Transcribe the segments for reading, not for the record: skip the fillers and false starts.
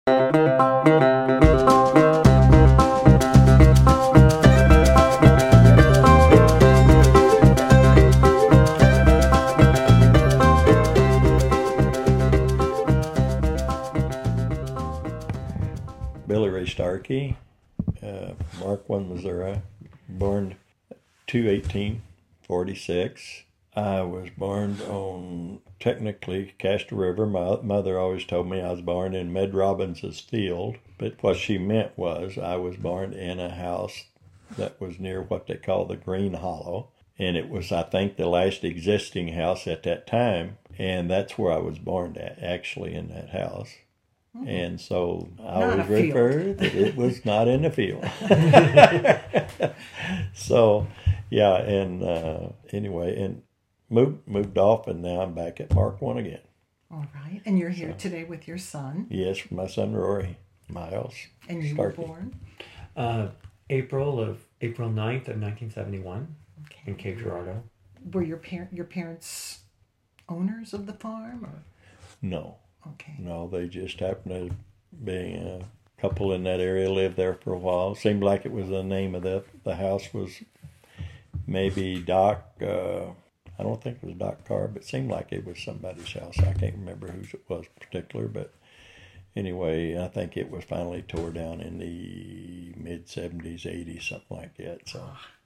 Billy Ray Starkey, Mark 1, Missouri, born 2/18/46. I was born on, technically, Castor River. My mother always told me I was born in Med Robbins's field, but what she meant was I was born in a house that was near what they call the Green Hollow, and it was, I think, the last existing house at that time, and that's where I was born at, actually, in that house. And so I always refer that it was not in the field. So, yeah, and anyway, and moved off, and now I'm back at Mark 1 again. All right. And you're here today with your son. Yes, my son Rory Miles. And you Starkey. were born? April 9th of 1971 in Cape Girardeau. Were your parents owners of the farm? Or? No. Okay. No, they just happened to be a couple in that area, lived there for a while. Seemed like it was the name of the house was maybe Doc, I don't think it was Doc Carr, but it seemed like it was somebody's house. I can't remember whose it was particular, but anyway, I think it was finally tore down in the mid-70s, 80s, something like that. So,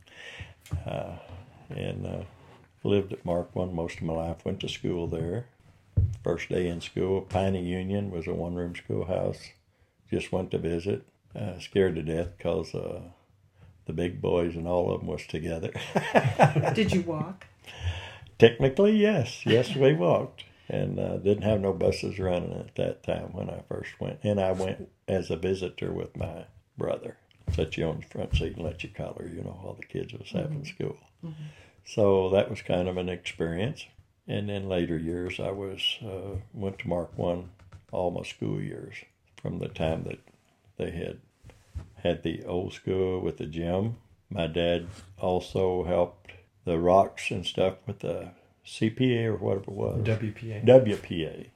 lived at Mark 1 most of my life, went to school there. First day in school, Piney Union was a one-room schoolhouse. Just went to visit. Scared to death because the big boys and all of them was together. Did you walk? Technically, yes. Yes, we walked. And didn't have no buses running at that time when I first went. And I went as a visitor with my brother. Set you on the front seat and let you color, while the kids was having school. Mm-hmm. So that was kind of an experience. And then later years, I went to Mark 1 all my school years, from the time that they had the old school with the gym. My dad also helped the rocks and stuff with the CPA or whatever it was. WPA.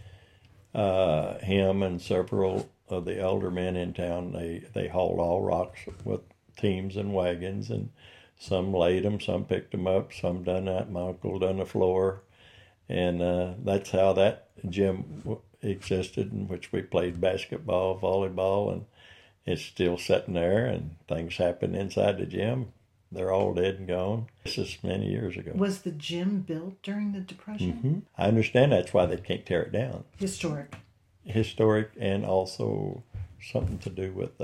Him and several of the elder men in town, they hauled all rocks with teams and wagons, and some laid them, some picked them up, some done that. My uncle done the floor. And that's how that gym existed, in which we played basketball, volleyball, and it's still sitting there, and things happen inside the gym. They're all dead and gone. This is many years ago. Was the gym built during the Depression? Mm-hmm. I understand that's why they can't tear it down. Historic, and also something to do with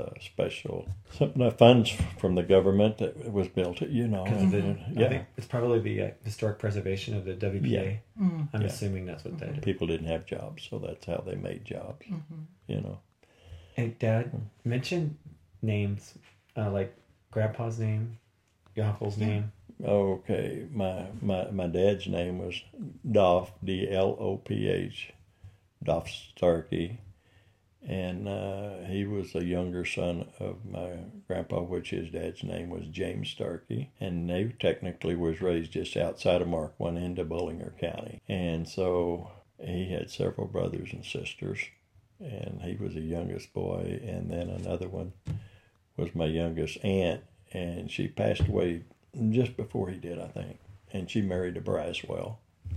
funds from the government that was built. I think it's probably the historic preservation of the WPA. Yeah. Mm-hmm. I'm assuming that's what they did. People didn't have jobs, so that's how they made jobs. Mm-hmm. And Dad, mention names, like Grandpa's name, your uncle's name. Okay, my dad's name was Dolph, D-L-O-P-H, Dolph Starkey. And he was the younger son of my grandpa, which his dad's name was James Starkey. And they technically was raised just outside of Mark 1 into Bullinger County. And so he had several brothers and sisters. And he was the youngest boy. And then another one was my youngest aunt. And she passed away just before he did, I think. And she married a Braswell,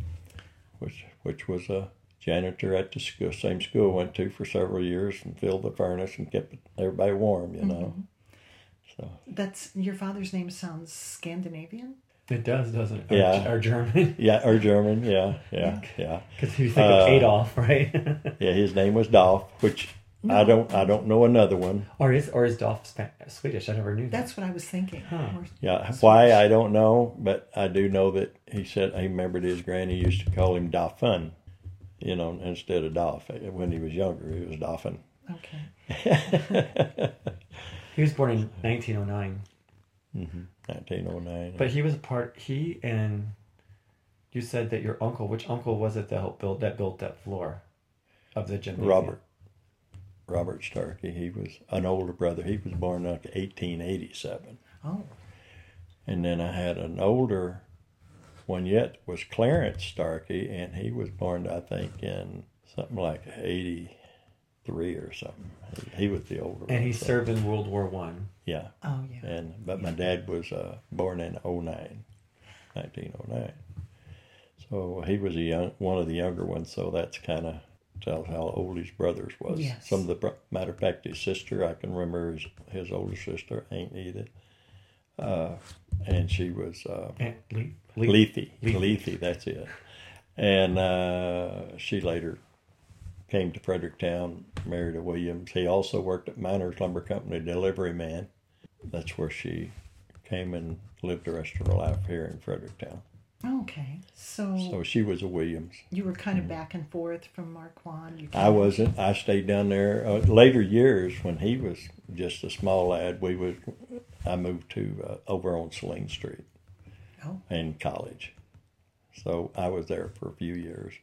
which was a janitor at the same school I went to for several years, and filled the furnace and kept everybody warm, Mm-hmm. So that's your father's name sounds Scandinavian. It does, doesn't it? Yeah. Or German. Yeah, or German. Yeah. Because you think of Adolf, right? Yeah, his name was Dolph, which no. I don't know another one. Or is Dolph Swedish? I never knew that. That's what I was thinking. Huh. Yeah, why I don't know, but I do know that he said he remembered his granny used to call him Dolphin. Instead of Dolph. When he was younger, he was Dolphin. Okay. He was born in 1909. Mm-hmm. 1909. But he and you said that your uncle, which uncle was it that built that floor of the gymnasium? Robert Starkey. He was an older brother. He was born in 1887. Oh. And then I had an older one yet, was Clarence Starkey, and he was born, I think, in something like 80, 3 or something. He was the older one. And he so, served in World War One. Yeah. Oh, yeah. But my dad was born in 1909. So he was one of the younger ones, so that's kind of tells how old his brothers was. Yes. Some of the matter of fact, his sister, I can remember his older sister, Aunt Edith, and she was Aunt Lethe, that's it. And she later came to Fredericktown, married a Williams. He also worked at Miners Lumber Company, delivery man. That's where she came and lived the rest of her life here in Fredericktown. Okay. So she was a Williams. you were kind of back and forth from Marquand. I wasn't. I stayed down there. Later years, when he was just a small lad, I moved to over on Saline Street in college. So I was there for a few years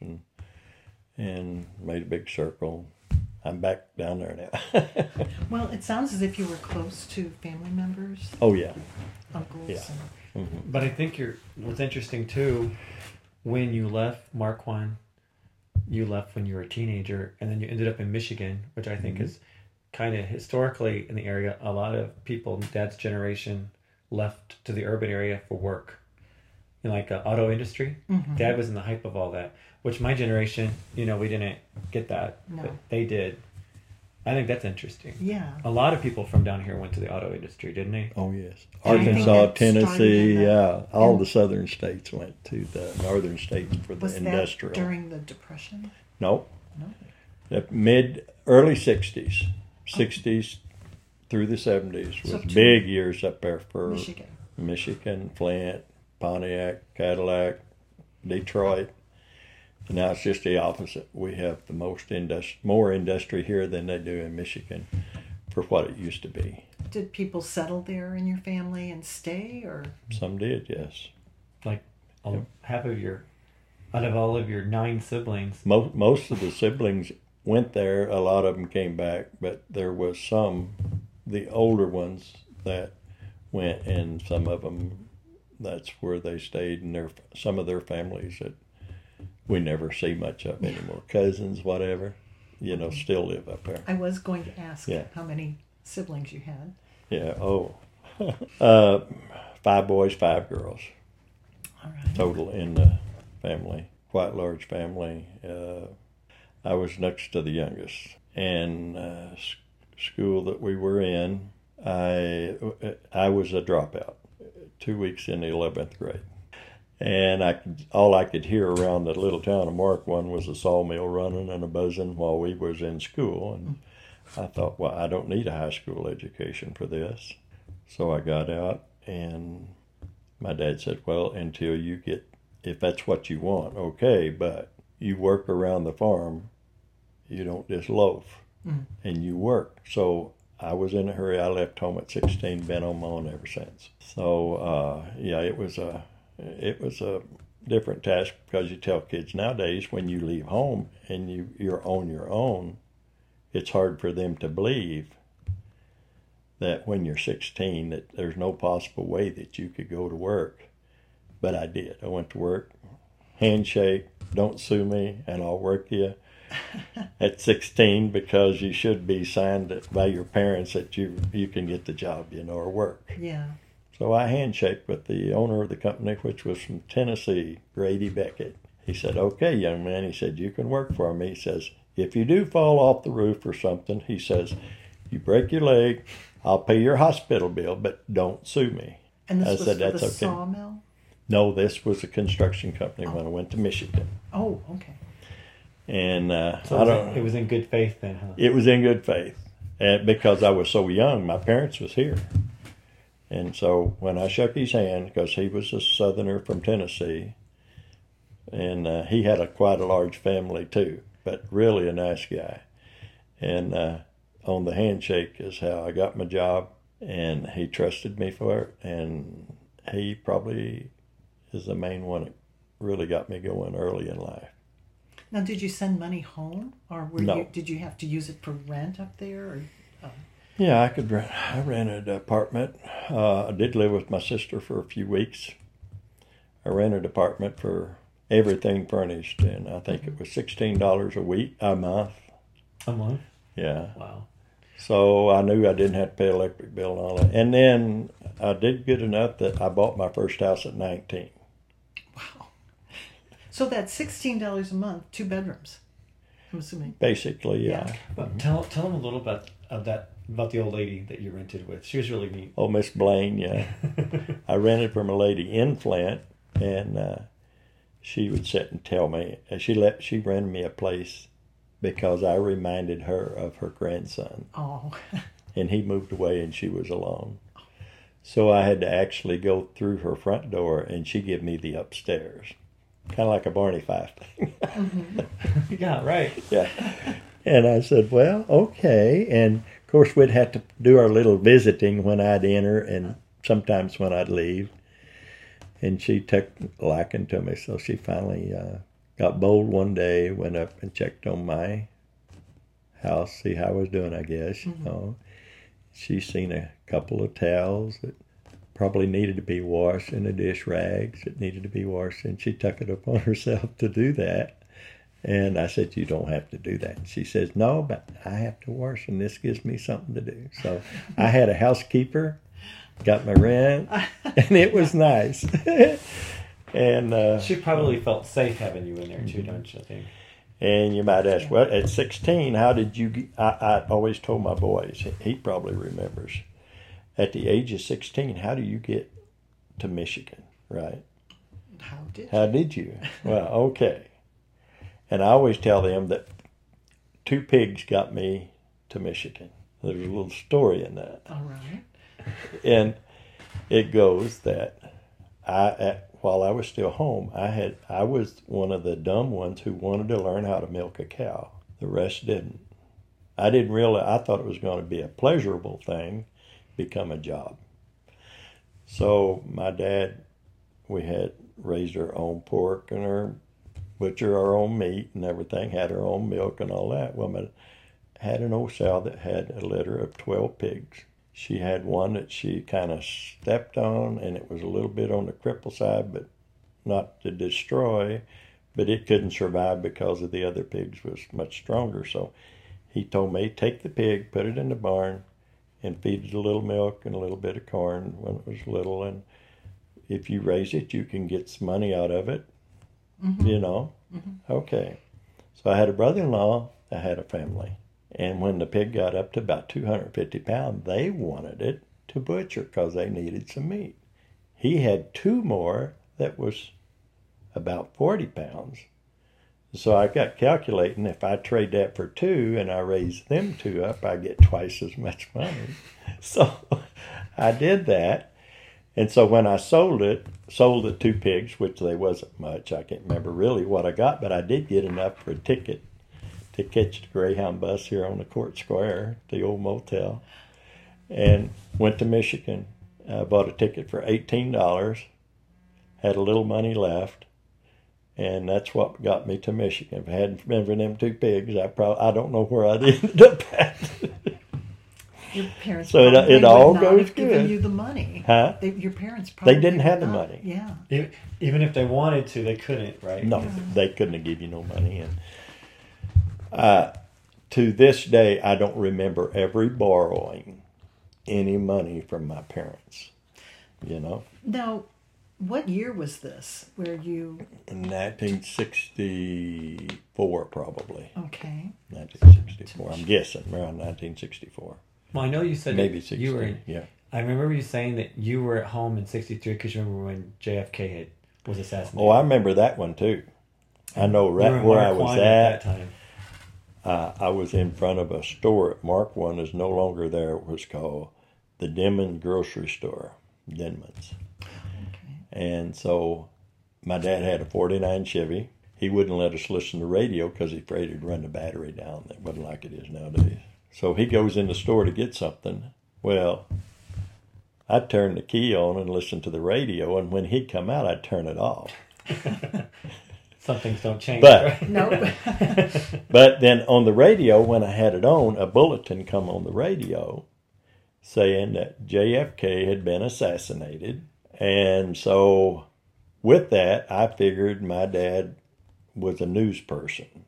and made a big circle. I'm back down there now. Well, it sounds as if you were close to family members, Oh yeah. uncles. Yeah. And, But I think what's interesting too, when you left Marquand, you left when you were a teenager, and then you ended up in Michigan, which I think is kind of historically in the area. A lot of people, Dad's generation, left to the urban area for work, in like auto industry. Dad was in the hype of all that, which my generation, we didn't get that, No. but they did. I think that's interesting. yeah. A lot of people from down here went to the auto industry, didn't they? Oh yes. Do you think Arkansas, that started Tennessee, in the- yeah. All in- the southern states went to the northern states for the Was industrial. that during the Depression? No. No. The early 60s. 60s through the 70s was So to- big years up there for Michigan. Flint, Pontiac, Cadillac, Detroit. And now it's just the opposite. We have the more industry here than they do in Michigan for what it used to be. Did people settle there in your family and stay, or? Some did, yes. Like out of all of your 9 siblings. Most of the siblings went there. A lot of them came back, but there was the older ones that went, and some of them, that's where they stayed, and some of their families that we never see much of anymore. Cousins, whatever, still live up there. I was going to ask Yeah. how many siblings you had. Yeah, 5 boys, 5 girls All right. total in the family. Quite large family. I was next to the youngest. And school that we were in, I was a dropout. 2 weeks in the 11th grade. And all I could hear around the little town of Marquand was a sawmill running and a buzzing while we was in school. And I thought, well, I don't need a high school education for this. So I got out, and my dad said, well, until you get, if that's what you want, okay, but you work around the farm, you don't just loaf, and you work. So I was in a hurry. I left home at 16, been on my own ever since. So, it was a different task, because you tell kids nowadays when you leave home and you're on your own, it's hard for them to believe that when you're 16 that there's no possible way that you could go to work. But I did. I went to work, handshake, don't sue me, and I'll work you. At 16, because you should be signed by your parents that you can get the job, or work. Yeah. So I handshake with the owner of the company, which was from Tennessee, Grady Beckett. He said, okay, young man, he said, you can work for me. He says, if you do fall off the roof or something, he says, you break your leg, I'll pay your hospital bill, but don't sue me. And this I was said, for that's the okay. sawmill? No, this was a construction company when I went to Michigan. Oh, okay. And So it was in good faith then, huh? It was in good faith. And because I was so young, my parents was here. And so when I shook his hand, because he was a Southerner from Tennessee, and he had quite a large family too, but really a nice guy. And on the handshake is how I got my job, and he trusted me for it, and he probably is the main one that really got me going early in life. Now, did you send money home, or No. did you have to use it for rent up there? Or, Yeah, I rented an apartment. I did live with my sister for a few weeks. I rented an apartment for everything furnished, and I think it was $16 a month. A month? Yeah. Wow. So I knew I didn't have to pay electric bill and all that. And then I did good enough that I bought my first house at 19. Wow. So that's $16 a month, 2 bedrooms. I'm assuming. Basically, yeah. Yeah. But tell them a little bit about the old lady that you rented with. She was really neat. Oh, Miss Blaine, yeah. I rented from a lady in Flint, and she would sit and tell me. She rented me a place because I reminded her of her grandson. Oh. And he moved away and she was alone. So I had to actually go through her front door and she gave me the upstairs. Kind of like a Barney Fife thing. Yeah, right. Yeah. And I said, well, okay. And of course we'd have to do our little visiting when I'd enter and sometimes when I'd leave. And she took liking to me, so she finally got bold one day, went up and checked on my house, see how I was doing, I guess. You know. She's seen a couple of towels that probably needed to be washed and the dish rags that needed to be washed, and she took it upon herself to do that. And I said, you don't have to do that. And she says, no, but I have to wash, and this gives me something to do. So I had a housekeeper, got my rent, and it was nice. And She probably felt safe having you in there too, don't you think? and you might ask, well, at 16, how did you? I always told my boys. He probably remembers. At the age of 16, how do you get to Michigan? Right? How did you? Well, okay. And I always tell them that 2 pigs got me to Michigan. There's a little story in that. All right. And it goes that while I was still home, I was one of the dumb ones who wanted to learn how to milk a cow. The rest didn't. I didn't realize. I thought it was going to be a pleasurable thing, become a job. So my dad, we had raised our own pork and our butcher our own meat and everything, had our own milk and all that. Well, I had an old sow that had a litter of 12 pigs. She had one that she kind of stepped on, and it was a little bit on the cripple side, but not to destroy, but it couldn't survive because of the other pigs was much stronger. So he told me, take the pig, put it in the barn, and feed it a little milk and a little bit of corn when it was little, and if you raise it, you can get some money out of it, you know? Okay. So I had a brother-in-law, I had a family. And when the pig got up to about 250 pounds, they wanted it to butcher because they needed some meat. He had 2 more that was about 40 pounds. So I got calculating, if I trade that for 2 and I raise them 2 up, I get twice as much money. So I did that. And so when I sold the 2 pigs, which they wasn't much, I can't remember really what I got, but I did get enough for a ticket to catch the Greyhound bus here on the Court Square, the old motel, and went to Michigan. I bought a ticket for $18, had a little money left, and that's what got me to Michigan. If it hadn't been for them 2 pigs, I don't know where I'd ended up at. Your parents So probably it all would not goes have given good. you the money. Huh? Your parents probably They didn't have would the not- money. Yeah. Even if they wanted to, they couldn't, right? No, they couldn't have given you no money. And to this day, I don't remember ever borrowing any money from my parents. You know, Now, what year was this where you... in 1964, probably. Okay. 1964. I'm guessing around 1964. Well, I know you said Maybe that 60. you were. Yeah. I remember you saying that you were at home in '63 because you remember when JFK was assassinated. Oh, I remember that one too. I know You were right in where I Mark was One at. that time. I was in front of a store at Mark One is no longer there. It was called the Denman Grocery Store, Denman's. Okay. And so my dad had a 49 Chevy. He wouldn't let us listen to radio because he's afraid it'd run the battery down. It wasn't like it is nowadays. So he goes in the store to get something. Well, I'd turn the key on and listen to the radio, and when he'd come out, I'd turn it off. Some things don't change. But- right? Nope. But then on the radio, when I had it on, a bulletin come on the radio saying that JFK had been assassinated. And so with that, I figured my dad was a news person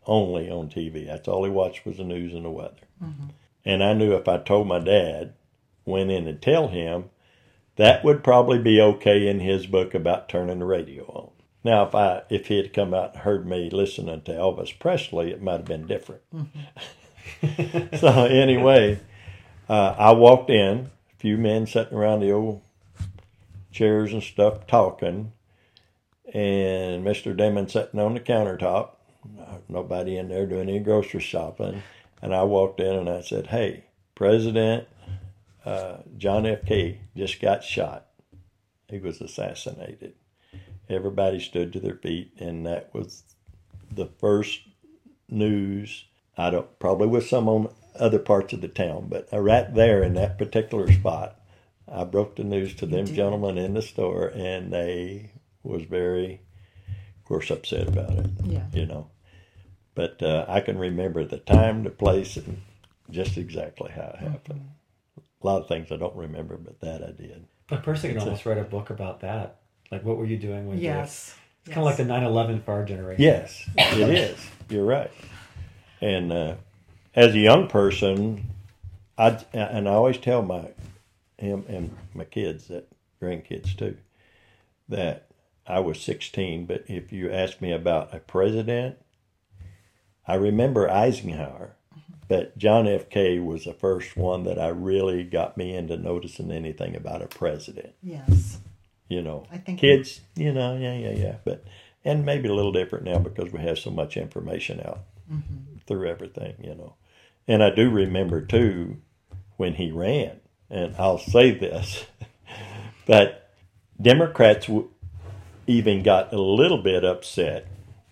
only on TV. That's all he watched was the news and the weather. And I knew if I told my dad, went in and tell him, that would probably be okay in his book about turning the radio on. Now, if he had come out and heard me listening to Elvis Presley, it might have been different. So anyway, I walked in, a few men sitting around the old chairs and stuff talking, and Mr. Demon sitting on the countertop, nobody in there doing any grocery shopping. And I walked in and I said, hey, President John F. Kennedy just got shot. He was assassinated. Everybody stood to their feet, and that was the first news. Probably with some on other parts of the town, but right there in that particular spot, I broke the news to them gentlemen in the store, and they was very, of course, upset about it. Yeah. You know, but I can remember the time, the place, and just exactly how it happened. A lot of things I don't remember, but that I did. A person can almost write a book about that. Like, what were you doing when Yes. It's kind of like the 9/11 for our generation. Yes, it is. You're right. And as a young person, I always tell him and my kids, that grandkids too, that I was 16. But if you ask me about a president, I remember Eisenhower, but John F. Kennedy was the first one that I really got me into noticing anything about a president. Yes. You know, I think kids, you know, yeah. But, and maybe a little different now because we have so much information out through everything, you know. And I do remember, too, when he ran, and I'll say this, but Democrats even got a little bit upset.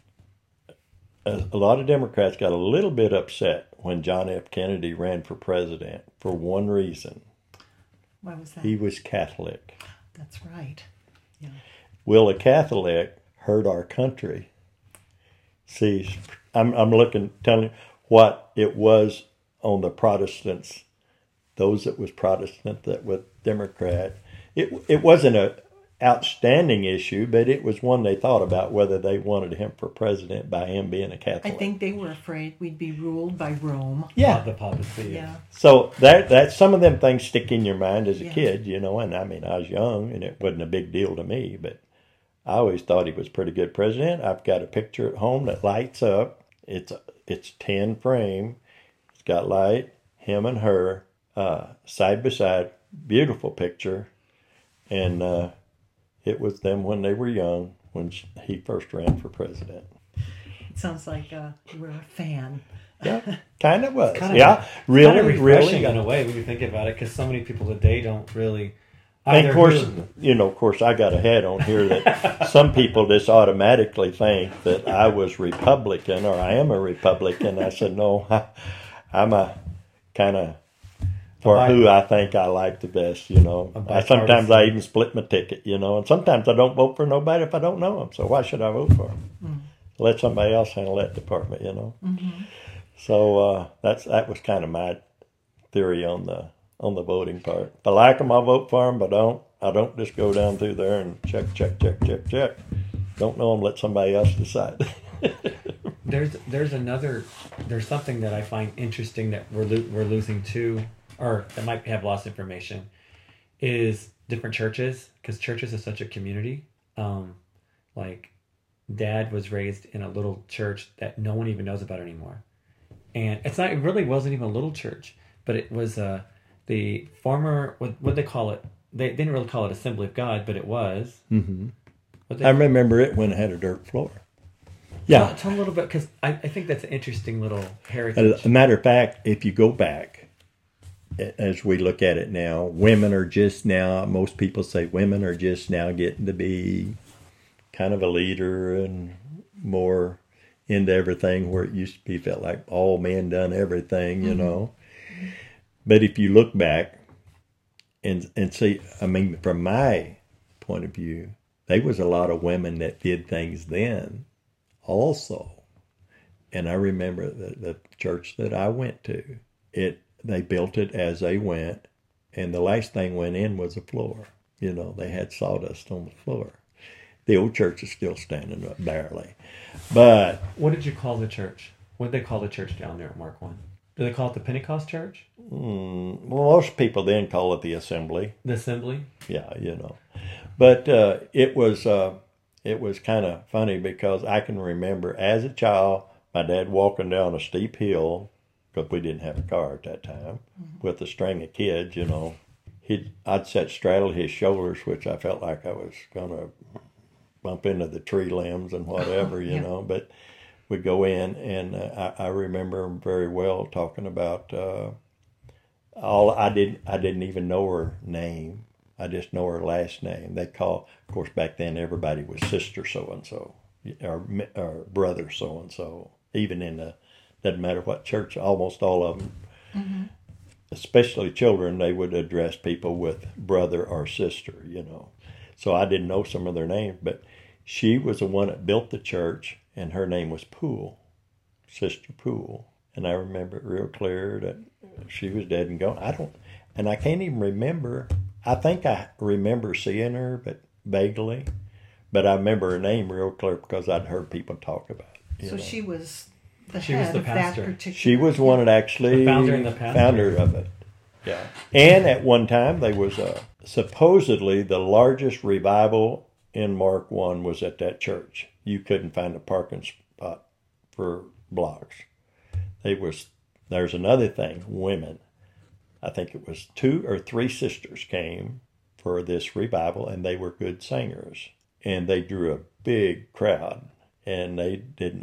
A lot of Democrats got a little bit upset when John F. Kennedy ran for president for one reason. What was that? He was Catholic. That's right. Yeah. Will a Catholic hurt our country? See, I'm telling you what it was on the Protestants, those that was Protestant, that was Democrat. It wasn't a outstanding issue, but it was one they thought about whether they wanted him for president by him being a Catholic. I think they were afraid we'd be ruled by Rome. Yeah. The papacy. Yeah. So that some of them things stick in your mind as a Yeah. kid, you know, and I mean, I was young and it wasn't a big deal to me, but I always thought he was a pretty good president. I've got a picture at home that lights up. It's 10 frame. It's got light, him and her, side by side, beautiful picture. And it was them when they were young, when he first ran for president. It sounds like you were a fan. Yeah, kind of was. Kind of- Yeah, really, kind of refreshing really. in a way when you think about it, because so many people today don't really. And either of course, who- of course, I got a head on here that some people just automatically think that I was Republican or I am a Republican. I said, no, I'm a kind of for who I think I like the best, you know. Sometimes I even split my ticket, you know, and sometimes I don't vote for nobody if I don't know them. So why should I vote for them? Let somebody else handle that department, you know. So that was kind of my theory on the voting part. If I like them, I'll vote for them, but I don't just go down through there and check. Don't know them, let somebody else decide. There's something that I find interesting that we're losing too, or that might have lost information, is different churches, because churches are such a community. Like, Dad was raised in a little church that no one even knows about anymore, and it really wasn't even a little church, but it was the former, what they call it? They didn't really call it Assembly of God, but it was. Mm-hmm. I remember it when it had a dirt floor. Yeah. Tell a little bit, because I think that's an interesting little heritage. As a matter of fact, if you go back, as we look at it now, women are just now, most people say women are just now getting to be kind of a leader and more into everything, where it used to be felt like all men done everything, you know. But if you look back and see, I mean, from my point of view, there was a lot of women that did things then also. And I remember the church that I went to, they built it as they went, and the last thing went in was the floor. You know, they had sawdust on the floor. The old church is still standing up barely. But what did you call the church? What do they call the church down there at Mark One? Do they call it the Pentecost Church? Well, most people then call it the Assembly. The Assembly? Yeah, But it was kind of funny because I can remember as a child, my dad walking down a steep hill, because we didn't have a car at that time, with a string of kids, I'd sit straddle his shoulders, which I felt like I was going to bump into the tree limbs and whatever, but we'd go in, and I remember him very well talking about I didn't even know her name. I just know her last name. They of course, back then everybody was sister so-and-so, or brother so-and-so, even doesn't matter what church, almost all of them, especially children, they would address people with brother or sister, So I didn't know some of their names, but she was the one that built the church, and her name was Poole, Sister Poole. And I remember it real clear that she was dead and gone. I can't even remember. I think I remember seeing her, but vaguely. But I remember her name real clear because I'd heard people talk about it. So she was the She head was the of that pastor. particular... She was one that actually... The founder and the pastor. Founder of it. Yeah. And at one time, there was supposedly the largest revival in Mark 1 was at that church. You couldn't find a parking spot for blocks. There's another thing, women. I think it was 2 or 3 sisters came for this revival, and they were good singers. And they drew a big crowd, and they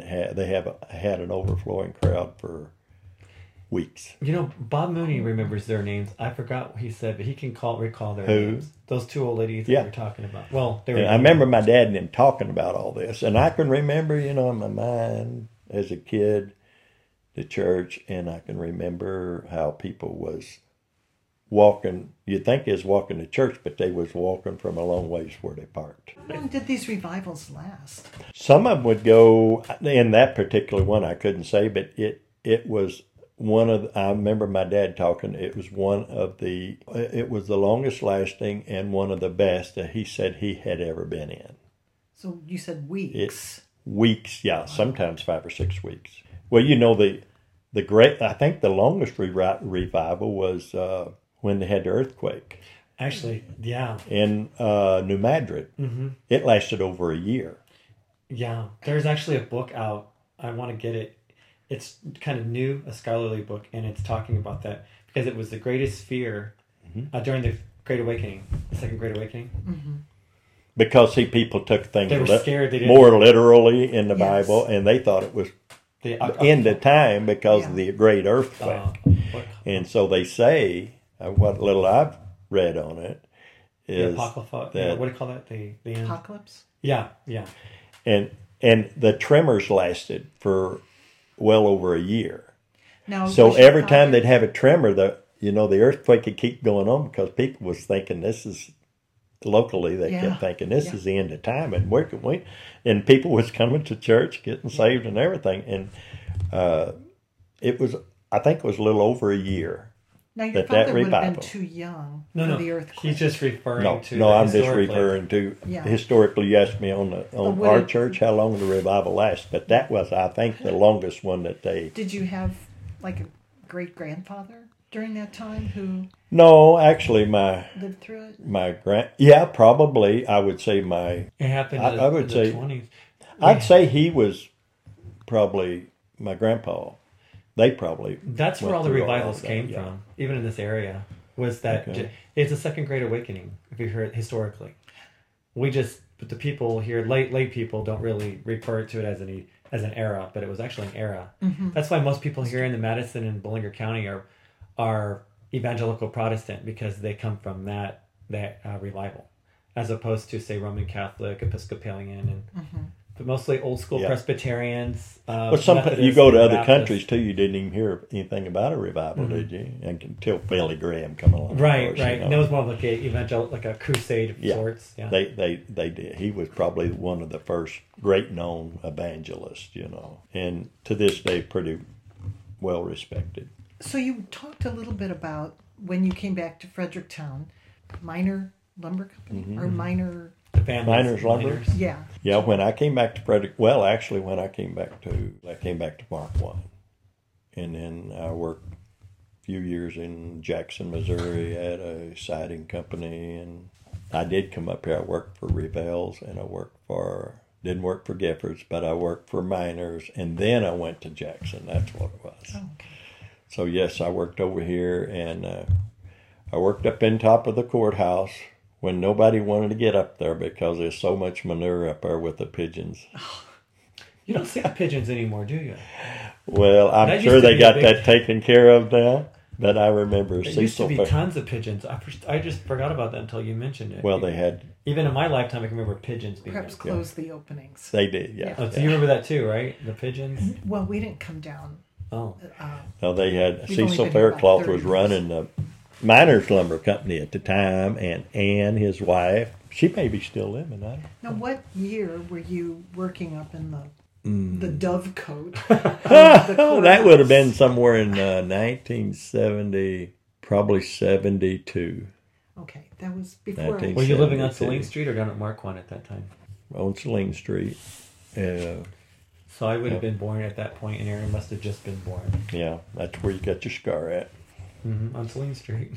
had an overflowing crowd for weeks. Bob Mooney remembers their names. I forgot what he said, but he can recall their Who? names. Those 2 old ladies that Yeah. you're talking about. Well, they were. And I remember my dad and them talking about all this, and I can remember, in my mind as a kid, the church, and I can remember how people was walking. You'd think they was walking to church, but they was walking from a long ways where they parked. How long did these revivals last? Some of them would go, in that particular one I couldn't say, but it was one of, I remember my dad talking, it was the longest lasting and one of the best that he said he had ever been in. So you said weeks. Weeks, yeah, sometimes 5 or 6 weeks. Well, the great, I think the longest revival was when they had the earthquake. Actually, yeah. In New Madrid. Mm-hmm. It lasted over a year. Yeah. There's actually a book out. I want to get it. It's kind of new, a scholarly book, and it's talking about that because it was the greatest fear during the Great Awakening, the Second Great Awakening. Mm-hmm. Because people took things They were scared. They didn't more literally in the Yes. Bible, and they thought it was the end of time because of the great earthquake. what- And so they say, what little I've read on it, the is Apocrypha. that, What do you call that? The end? Apocalypse? Yeah. and the tremors lasted for well over a year. Now, So was your every time father- they'd have a tremor, the earthquake could keep going on because people was thinking locally they Yeah. kept thinking this is the end of time, and where can we? And people was coming to church, getting saved, and everything. And I think it was a little over a year. Now, your that father would have been revival. too young No, for the earthquake. He's just referring No, to. no, I'm just historically. referring to Yeah. historically. You asked me on would our it- church how long the revival lasts, but that was, I think, the longest one that they. Did you have like a great-grandfather during that time who No, actually, lived through it? yeah, probably. I would say It happened I would in say- the 20s. I'd say he was probably my grandpa. They probably. That's where went all the through revivals that, came yeah. from, even in this area. Was that Okay. it's a Second Great Awakening? If you heard it historically, but the people here, lay people, don't really refer to it as an era, but it was actually an era. Mm-hmm. That's why most people here in the Madison and Bullinger County are evangelical Protestant because they come from that revival, as opposed to say Roman Catholic, Episcopalian, and but mostly old school Yeah. Presbyterians. Well, Methodists, you go to other Baptists. countries too. You didn't even hear anything about a revival, did you? Until Billy Graham come along. of Right. course, And it was more like a like a crusade of Yeah. sorts. Yeah. They did. He was probably one of the first great known evangelists, and to this day pretty well respected. So you talked a little bit about when you came back to Fredericktown, minor lumber company or minor The family. Miners Lumber? Yeah. Yeah, when I came back to Frederick, well, actually, when I came back to Mark One, and then I worked a few years in Jackson, Missouri, at a siding company, and I did come up here. I worked for Revels, and didn't work for Giffords, but I worked for Miners, and then I went to Jackson. That's what it was. Oh, okay. So yes, I worked over here, and I worked up in top of the courthouse when nobody wanted to get up there because there's so much manure up there with the pigeons. You don't see the pigeons anymore, do you? Well, That I'm used sure to they be a got big- that taken care of now, but I remember There used to Cecil. be tons of pigeons. I just forgot about that until you mentioned it. Well, they had, Even in my lifetime, I can remember pigeons being Perhaps there. close the openings. they did, yeah. Oh, so you remember that too, right? The pigeons? Well, we didn't come down. Oh. No, they had, We've only Cecil been here about Faircloth 30 was years. running the Miners Lumber Company at the time, and Ann, his wife, she may be still living, I don't know. Now, what year were you working up in the Mm. dovecote? Oh, that would have been somewhere in 1970, probably 72. Okay, that was before. Were you living on 72. Celine Street or down at Marquand at that time? On Celine Street. So I would have been born at that point, and Aaron must have just been born. Yeah, that's where you got your scar at. On Celine Street.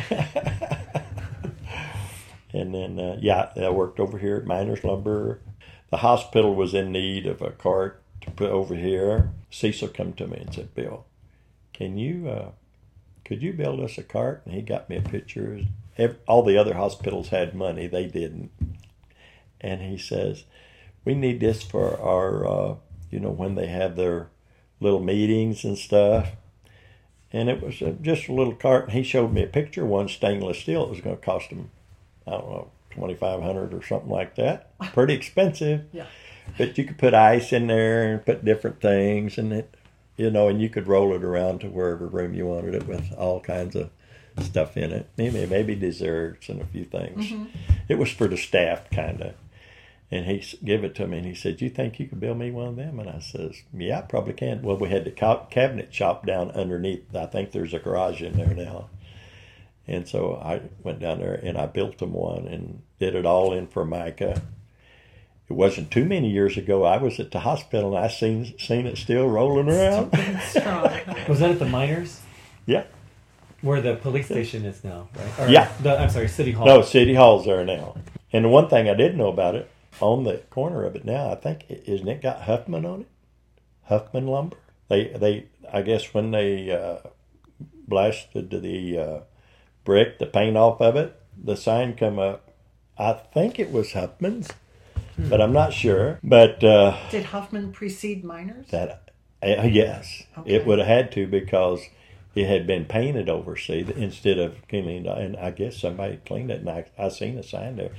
And then, I worked over here at Miners Lumber. The hospital was in need of a cart to put over here. Cecil come to me and said, Bill, could you build us a cart? And he got me a picture. All the other hospitals had money. They didn't. And he says, we need this for our, when they have their little meetings and stuff. And it was just a little cart. And he showed me a picture, one stainless steel. It was going to cost him, I don't know, $2,500 or something like that. Pretty expensive. Yeah. But you could put ice in there and put different things, and and you could roll it around to wherever room you wanted it with all kinds of stuff in it. Maybe desserts and a few things. Mm-hmm. It was for the staff, kind of. And he gave it to me, and he said, "You think you could build me one of them?" And I says, "Yeah, I probably can." Well, we had the cabinet shop down underneath. I think there's a garage in there now. And so I went down there and I built them one and did it all in Formica. It wasn't too many years ago. I was at the hospital and I seen it still rolling around. Strong. Was that at the Miners? Yeah. Where the police station is now, right? Or Yeah. I'm sorry, City Hall. No, City Hall's there now. And the one thing I didn't know about it, on the corner of it now, I think, isn't it got Huffman on it? Huffman Lumber. They I guess when they blasted the brick, the paint off of it, the sign come up. I think it was Huffman's, but I'm not sure. But Did Huffman precede Miners? yes, Okay. it would have had to because it had been painted over, see, instead of cleaning. And I guess somebody cleaned it, and I seen a sign there.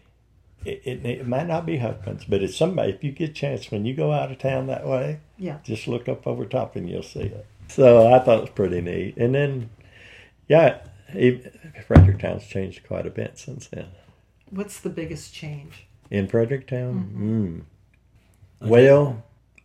It might not be Huffman's, but it's somebody. If you get a chance when you go out of town that way, Yeah. just look up over top and you'll see it. So I thought it was pretty neat. And then, Fredericktown's changed quite a bit since then. What's the biggest change? In Fredericktown, well,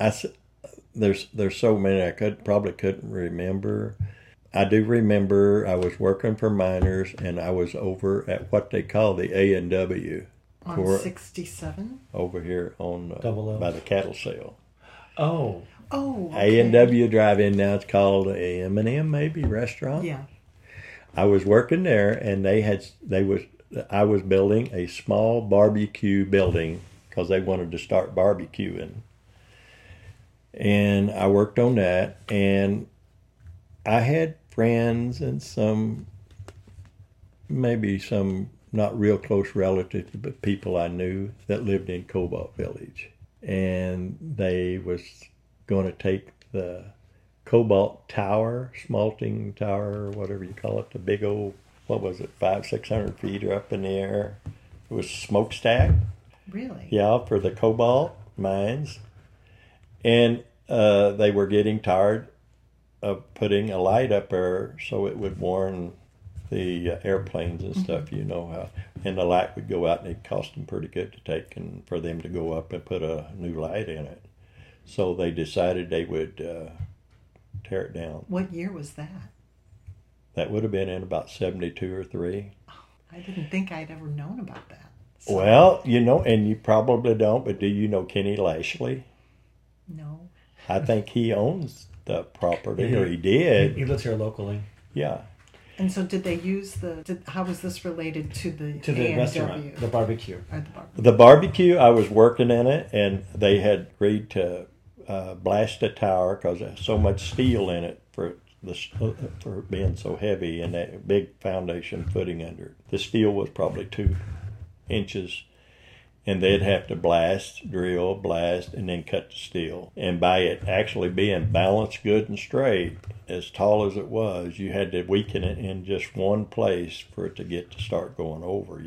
there's so many I probably couldn't remember. I do remember I was working for Miners, and I was over at what they call the A&W On 67? over here on Double O. by the cattle sale. Oh. Oh, okay. A&W Drive-In, now it's called a M&M maybe restaurant. Yeah. I was working there, and I was building a small barbecue building because they wanted to start barbecuing. And I worked on that, and I had friends and maybe some not real close relatives, but people I knew that lived in Cobalt Village. And they was going to take the Cobalt Tower, smelting tower, or whatever you call it, the big old, 500-600 feet or up in the air. It was a smokestack. Really? Yeah, for the cobalt mines. And they were getting tired of putting a light up there so it would warn the airplanes and stuff, how. And the light would go out, and it cost them pretty good to take and for them to go up and put a new light in it. So they decided they would tear it down. What year was that? That would have been in about 72 or 3. I didn't think I'd ever known about that. So, Well, and you probably don't, but do you know Kenny Lashley? no. I think he owns the property, Yeah. or he did. He lives here locally. Yeah. And so did they use how was this related to the A&W? Restaurant, the barbecue. Or the bar? The barbecue, I was working in it, and they had agreed to blast the tower because there's so much steel in it for being so heavy and that big foundation footing under it. The steel was probably 2 inches, and they'd have to drill, blast, and then cut the steel. And by it actually being balanced good and straight, as tall as it was, you had to weaken it in just one place for it to start going over,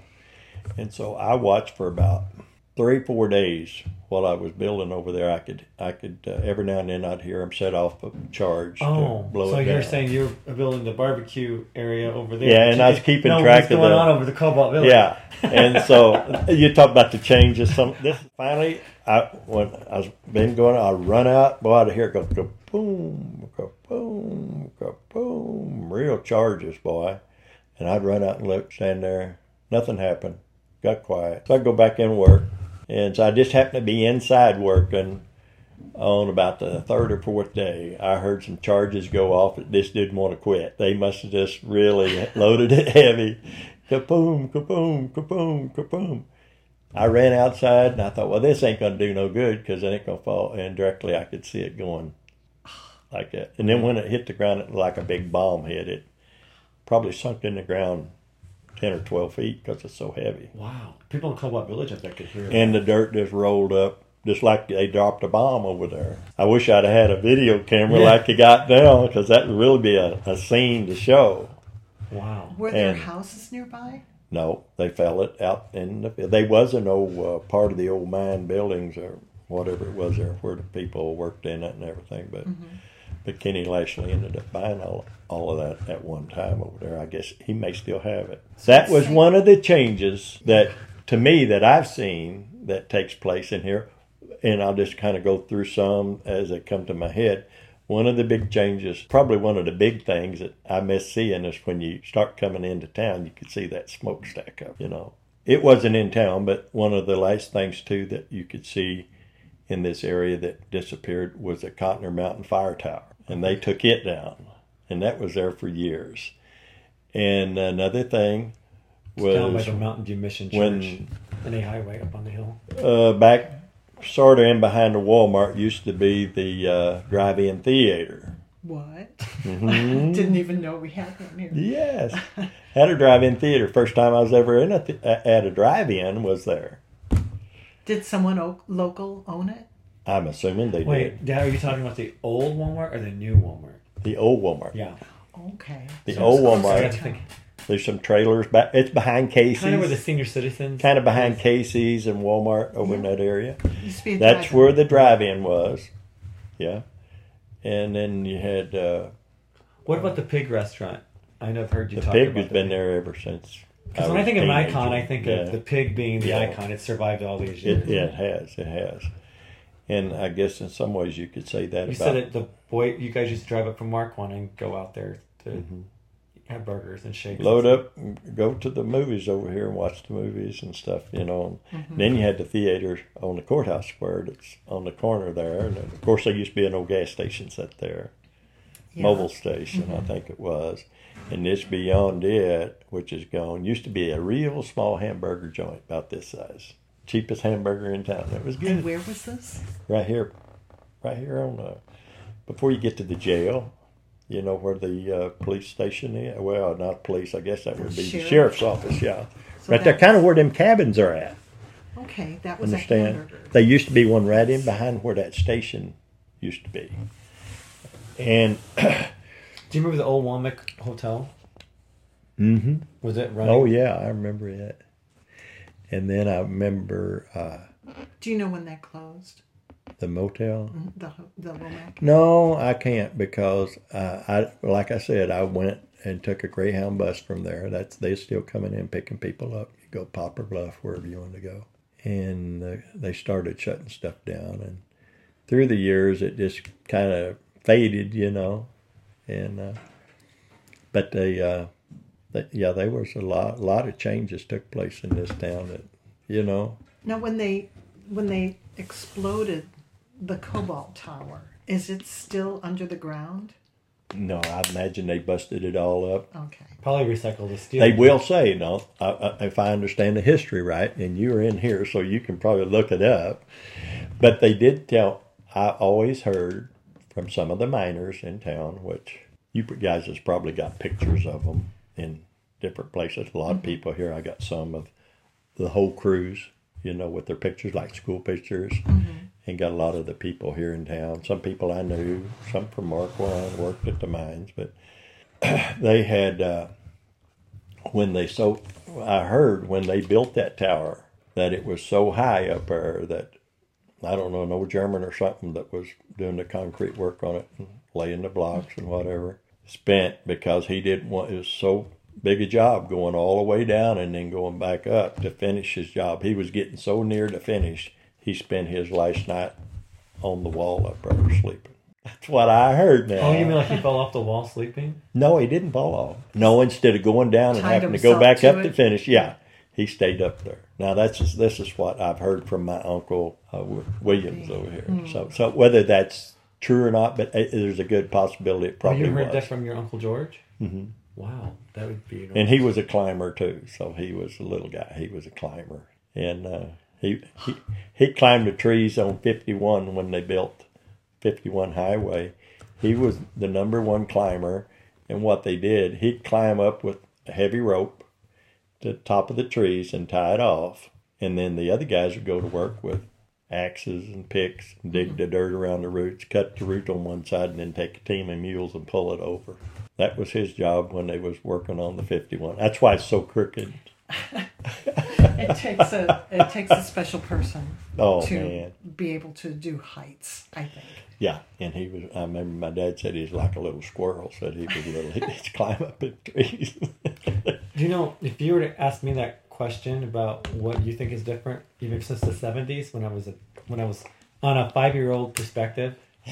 And so I watched for about 3-4 days while I was building over there. I could every now and then I'd hear them set off a charge to blow so it down. you're saying you're building the barbecue area over there? Yeah, and I was keeping track of what's going on over the Cobalt Village. Yeah, and so you talk about the changes. Finally, when I was going, I run out. Boy, I'd hear it go kaboom, kaboom, kaboom, real charges, boy. And I'd run out and look, stand there. Nothing happened. Got quiet. So I'd go back in and work. And so I just happened to be inside working on about the 3rd or 4th day. I heard some charges go off. This didn't want to quit. They must have just really loaded it heavy. Kaboom, kaboom, kaboom, kaboom. I ran outside and I thought, well, this ain't going to do no good because it ain't going to fall. And directly I could see it going like that. And then when it hit the ground, it like a big bomb hit. It probably sunk in the ground 10 or 12 feet because it's so heavy. Wow. People in Cobalt Village, I bet, could hear it. And the dirt just rolled up just like they dropped a bomb over there. I wish I'd have had a video camera like you got down because that would really be a scene to show. Wow. Were there houses nearby? No, they fell it out in the field. There was an old part of the old mine buildings or whatever it was there where the people worked in it and everything. But Kenny Lashley ended up buying all of that at one time over there. I guess he may still have it. That was one of the changes that, to me, that I've seen that takes place in here. And I'll just kind of go through some as they come to my head. One of the big changes, probably one of the big things that I miss seeing is when you start coming into town, you could see that smokestack up, It wasn't in town, but one of the last things, too, that you could see in this area that disappeared was the Cotner Mountain Fire Tower. And they took it down. And that was there for years. And another thing was... It's down by the Mountain View Mission Church. And a highway up on the hill. Back sort of in behind the Walmart used to be the drive-in theater. What? Mm-hmm. Didn't even know we had one here. Yes. Had a drive-in theater. First time I was ever in at a drive-in was there. Did someone local own it? I'm assuming they did. Wait, Dad, are you talking about the old Walmart or the new Walmart? The old Walmart. Yeah. Okay. The old I Walmart. think There's some trailers back. It's behind Casey's. kind of where the senior citizens. Kind of behind Casey's and Walmart over in that area. Used to be a That's drive-in. where the drive-in was. Yeah. And then you had What about the pig restaurant? I know I've heard you the talk pig about has been there ever since. Because when I think of an teenager. icon, I think of the pig being the Yeah. icon. It survived all these years. It has. It has. And I guess in some ways you could say that You about said it. You guys used to drive up from Marquand and go out there to have burgers and shakes. load up, and go to the movies over here and watch the movies and stuff, Then you had the theater on the courthouse square that's on the corner there. And of course, there used to be an old gas station set there. Yeah. Mobile station, I think it was. And this beyond it, which is gone, used to be a real small hamburger joint about this size. Cheapest hamburger in town. It was good. And where was this? Right here on before you get to the jail, where the police station is. Well, not police. I guess that would be the sheriff's office. Yeah, So right there, that's- kind of where them cabins are at. Okay, that was a Understand? hamburger. There used to be one right in behind where that station used to be. And Do you remember the old Womack Hotel? mm-hmm. Was it running? Oh yeah, I remember it. And then I remember Do you know when that closed? the motel. The Womack? No, I can't because like I said, I went and took a Greyhound bus from there. They're still coming in picking people up. You go Poplar Bluff, wherever you want to go, and they started shutting stuff down. And through the years, it just kind of faded, And but there was a lot of changes took place in this town that you know. Now, when they exploded the Cobalt Tower, is it still under the ground? No, I imagine they busted it all up. Okay. Probably recycle the steel. They will say, no, if I understand the history right, and you're in here, so you can probably look it up. But they did tell, I always heard from some of the miners in town, which you guys has probably got pictures of them in different places. A lot of people here, I got some of the whole crews, you know, with their pictures, like school pictures. And got a lot of the people here in town. Some people I knew, some from Marquand, worked at the mines. But they had, I heard when they built that tower, that it was so high up there that, I don't know, no German or something that was doing the concrete work on it and laying the blocks and whatever, spent because he didn't want, it was so big a job going all the way down and then going back up to finish his job. He was getting so near to finish, he spent his last night on the wall up there sleeping. That's what I heard now. Oh, you mean like he fell off the wall sleeping? No, he didn't fall off. No, instead of going down and Tied having to go back himself up to to it? finish, yeah, he stayed up there. Now this is what I've heard from my uncle Williams over here. So whether that's true or not, but there's a good possibility it probably you heard was. that from your Uncle George? Mm-hmm. Wow, that would be. And he was a climber too, so he was a little guy. He was a climber, and he climbed the trees on 51 when they built 51 Highway. He was the number one climber, and what they did, he'd climb up with a heavy rope to the top of the trees and tie it off, and then the other guys would go to work with axes and picks and dig the dirt around the roots, cut the root on one side, and then take a team of mules and pull it over. That was his job when they was working on the 51. That's why it's so crooked. It takes a special person Oh, to man. be able to do heights, I think. Yeah, and he was, I remember my dad said he was like a little squirrel, said he was little, he'd just climb up in trees. You know, if you were to ask me that question about what you think is different, even since the 70s, when I was on a 5-year-old perspective,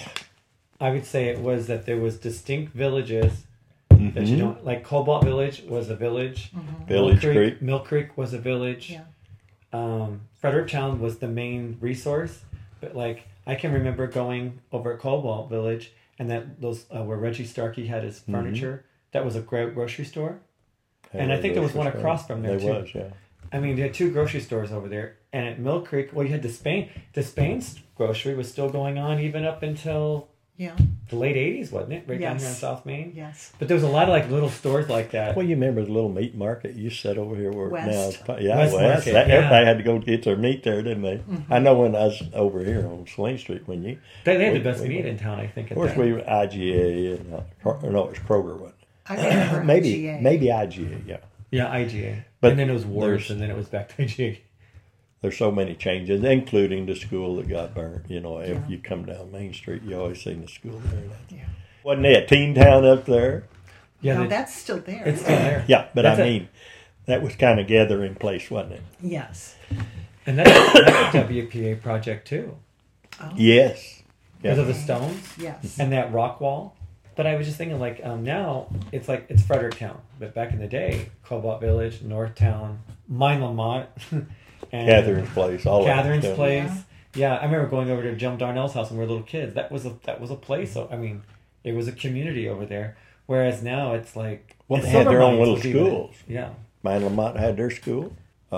I would say it was that there was distinct villages that you don't, like Cobalt Village was a village. Village Creek. Mill Creek was a village. Yeah. Fredericktown was the main resource, but like I can remember going over at Cobalt Village and that those where Reggie Starkey had his furniture. That was a grocery store, and I think there was one across from there too. There was, yeah. I mean, they had 2 grocery stores over there, and at Mill Creek, well, you had Despain's grocery was still going on even up until the late 80s, wasn't it? Right down here in South Main. Yes. But there was a lot of like little stores like that. Well, you remember the little meat market you said over here where West. now, yeah, West West. Market, yeah. Everybody had to go get their meat there, didn't they? I know when I was over here on Swain Street, when you They had the best meat in town, I think. of course we were IGA and no, it was Kroger, wasn't it? I remember maybe IGA. maybe IGA, yeah. Yeah, IGA. But and then it was Wars, there's- and then it was back to IGA. There's so many changes, including the school that got burnt. You know, if you come down Main Street, you always seen the school there. Yeah. Wasn't there a teen town up there? Yeah, No, that's still there. it's still there. Yeah, but That's I mean, that was kind of gathering place, wasn't it? Yes. And that's a WPA project too, Oh, Yes. because Yeah. of the stones yes. and that rock wall. But I was just thinking, like, now it's like it's Fredericktown, but back in the day, Cobalt Village, Northtown, Mine Lamont, and Catherine's place, all Catherine's of it. place. Yeah, I remember going over to Jim Darnell's house when we were little kids. That was a place. So I mean, it was a community over there. Whereas now it's like Well, and they had their own Silver Mines little was even- schools. Yeah, Mine Lamont had their school.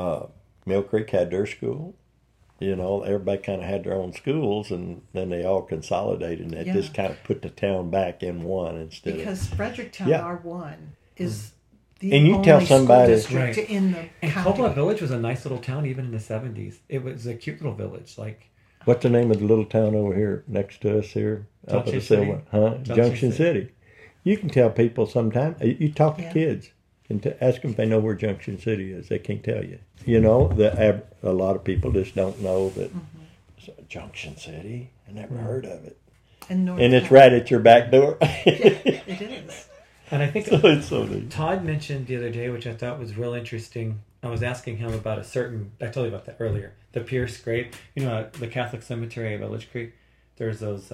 Mill Creek had their school. You know, everybody kind of had their own schools, and then they all consolidated, and it Yeah. just kind of put the town back in one instead of. Because Fredericktown Yeah. R1 is the And you only tell somebody- school district Right. in the and county. Cobalt Village was a nice little town even in the 70s. It was a cute little village. Like What's the name of the little town over here next to us here? Up Junction at the Silver, City? huh? Junction Junction City. City. You can tell people sometimes. You talk to Yeah. kids and ask them if they know where Junction City is. They can't tell you. You know, a lot of people just don't know that Junction City. I never heard of it. And And it's right at your back door. It is. and I think So it's so neat. Todd mentioned the other day, which I thought was real interesting. I was asking him about a certain. I told you about that earlier. The Pierce grave. You know, at the Catholic cemetery at Village Creek. There's those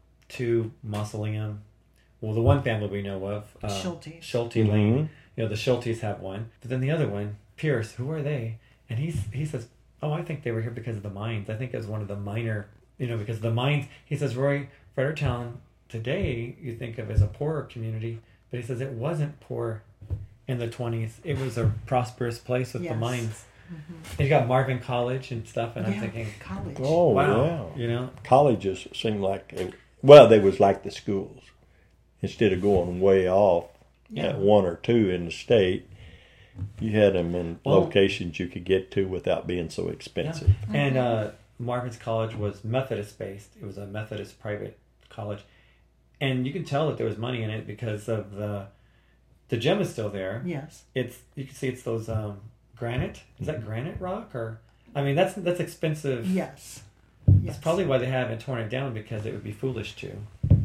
2 mausoleum. Well, the one family we know of, Schultes. Schulte Mhm. Lane. You know, the Schultes have one, but then the other one, Pierce. Who are they? And he says, Oh, I think they were here because of the mines. I think it was one of the minor, because the mines. He says, Roy, Fredericktown today you think of as a poorer community, but he says it wasn't poor in the 20s. It was a prosperous place with the Yes. mines. And you got Marvin College and stuff, and I'm Yeah, thinking, college. Oh, wow, yeah. Colleges seemed like, they was like the schools. Instead of going way off at one or two in the state, you had them in locations you could get to without being so expensive. Yeah. And Marvin's College was Methodist based. It was a Methodist private college, and you can tell that there was money in it because of the gem is still there. Yes. You can see it's those granite. Is that granite rock or? I mean, that's expensive. Yes. That's probably why they haven't torn it down, because it would be foolish to.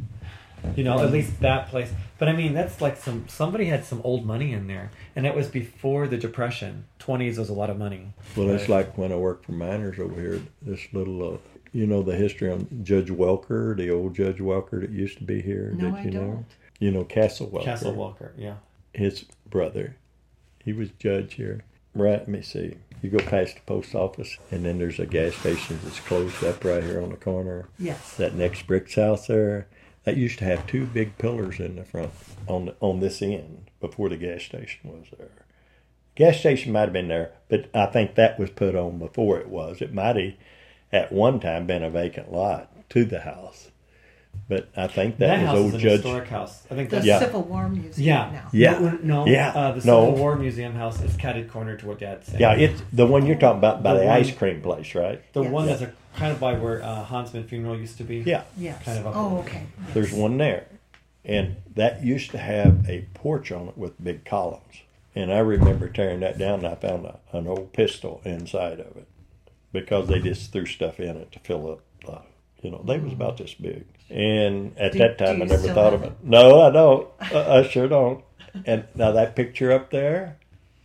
At least that place. But I mean, that's like somebody had some old money in there, and it was before the Depression. 20s was a lot of money. Well, it's like when I worked for miners over here. This little, the history on Judge Welker, the old Judge Welker that used to be here. No, Did I you know? don't. You know Castle Welker. Castle Walker, yeah. His brother, he was judge here. Right, let me see. You go past the post office, and then there's a gas station that's closed up right here on the corner. Yes. That next Bricks house there, that used to have two big pillars in the front on this end before the gas station was there. Gas station might have been there, but I think that was put on before it was. It might have at one time been a vacant lot to the house. But I think that was house old is an Judge. historic house. I think The that's Yeah. Civil War Museum Yeah. now. Yeah. No. Yeah. The Civil No. War Museum house is catted corner to what Dad said. Yeah, it's the one you're talking about by The the one- ice cream place, right? The Yes. one that's kind of by where Hansman Funeral used to be. Yeah. Yes. Kind of up Oh, there. okay. Yes. There's one there. And that used to have a porch on it with big columns. And I remember tearing that down, and I found an old pistol inside of it because they just threw stuff in it to fill up. They was about this big. And at Do- that do time, I you never still thought have of it. No, I don't. I sure don't. And now that picture up there,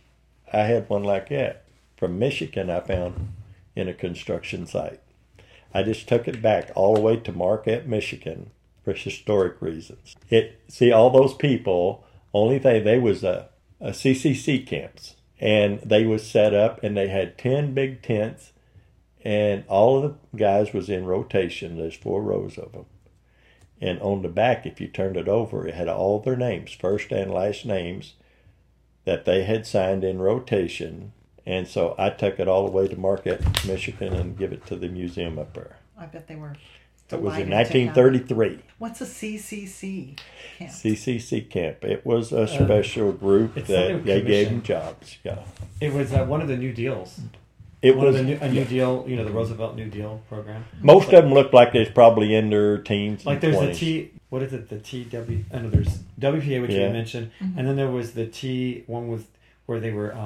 I had one like that from Michigan. I found in a construction site. I just took it back all the way to Marquette, Michigan, for historic reasons. See all those people. Only thing they was a CCC camps, and they was set up, and they had 10 big tents, and all of the guys was in rotation. There's 4 rows of them. And on the back, if you turned it over, it had all their names, first and last names, that they had signed in rotation. And so I took it all the way to Marquette, Michigan, and give it to the museum up there. I bet they were. It was in delighted to have it. 1933. What's a CCC camp? CCC camp. It was a special group it's something that with they gave commission. them jobs. Yeah, It was one of the New Deals. it One was. of the New Deal, the Roosevelt New Deal program. Most of them looked like they was probably in their teens. Like and there's 20s. the T, what is it? The TW. I know there's WPA, which Yeah. you mentioned, and then there was the T one with where they were.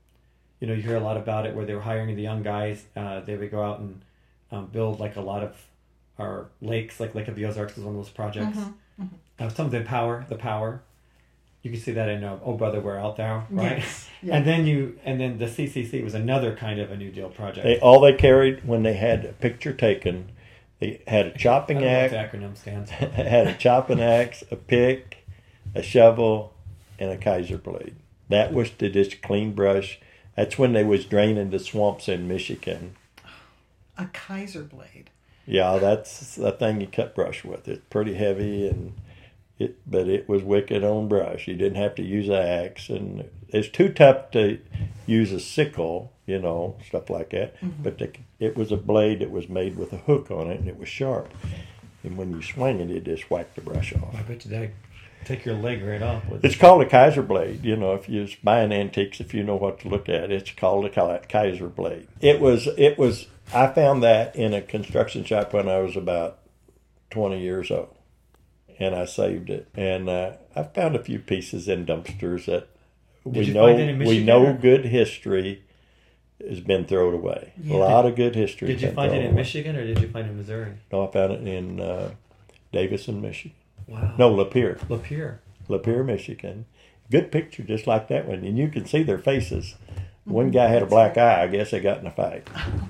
You hear a lot about it where they were hiring the young guys. They would go out and build like a lot of our lakes, like Lake of the Ozarks is one of those projects. Some of the power. You can see that in Oh Brother, We're Out There, right? Yes. Yeah. And then the CCC was another kind of a New Deal project. All they carried when they had a picture taken, they had a I chopping don't know what axe, the acronym stands. had a chopping axe, a pick, a shovel, and a Kaiser blade. That was to just clean brush. That's when they was draining the swamps in Michigan. A Kaiser blade. Yeah, that's the thing you cut brush with. It's pretty heavy, but it was wicked on brush. You didn't have to use an axe, and it's too tough to use a sickle, stuff like that. But it was a blade that was made with a hook on it, and it was sharp. And when you swing it, it just whacked the brush off. I bet you they take your leg right off with It's called a Kaiser blade. If you're buying antiques, if you know what to look at, it's called a Kaiser blade. It was. I found that in a construction shop when I was about 20 years old, and I saved it. And I found a few pieces in dumpsters that Did you find it in we Michigan, know or- good history has been thrown away. Yeah. A lot of good history. Did has you been find it thrown in away. Michigan or did you find it in Missouri? No, I found it in Davison, Michigan. Wow. No, Lapeer. Lapeer. Michigan. Good picture, just like that one. And you can see their faces. One guy had a black eye. I guess they got in a fight.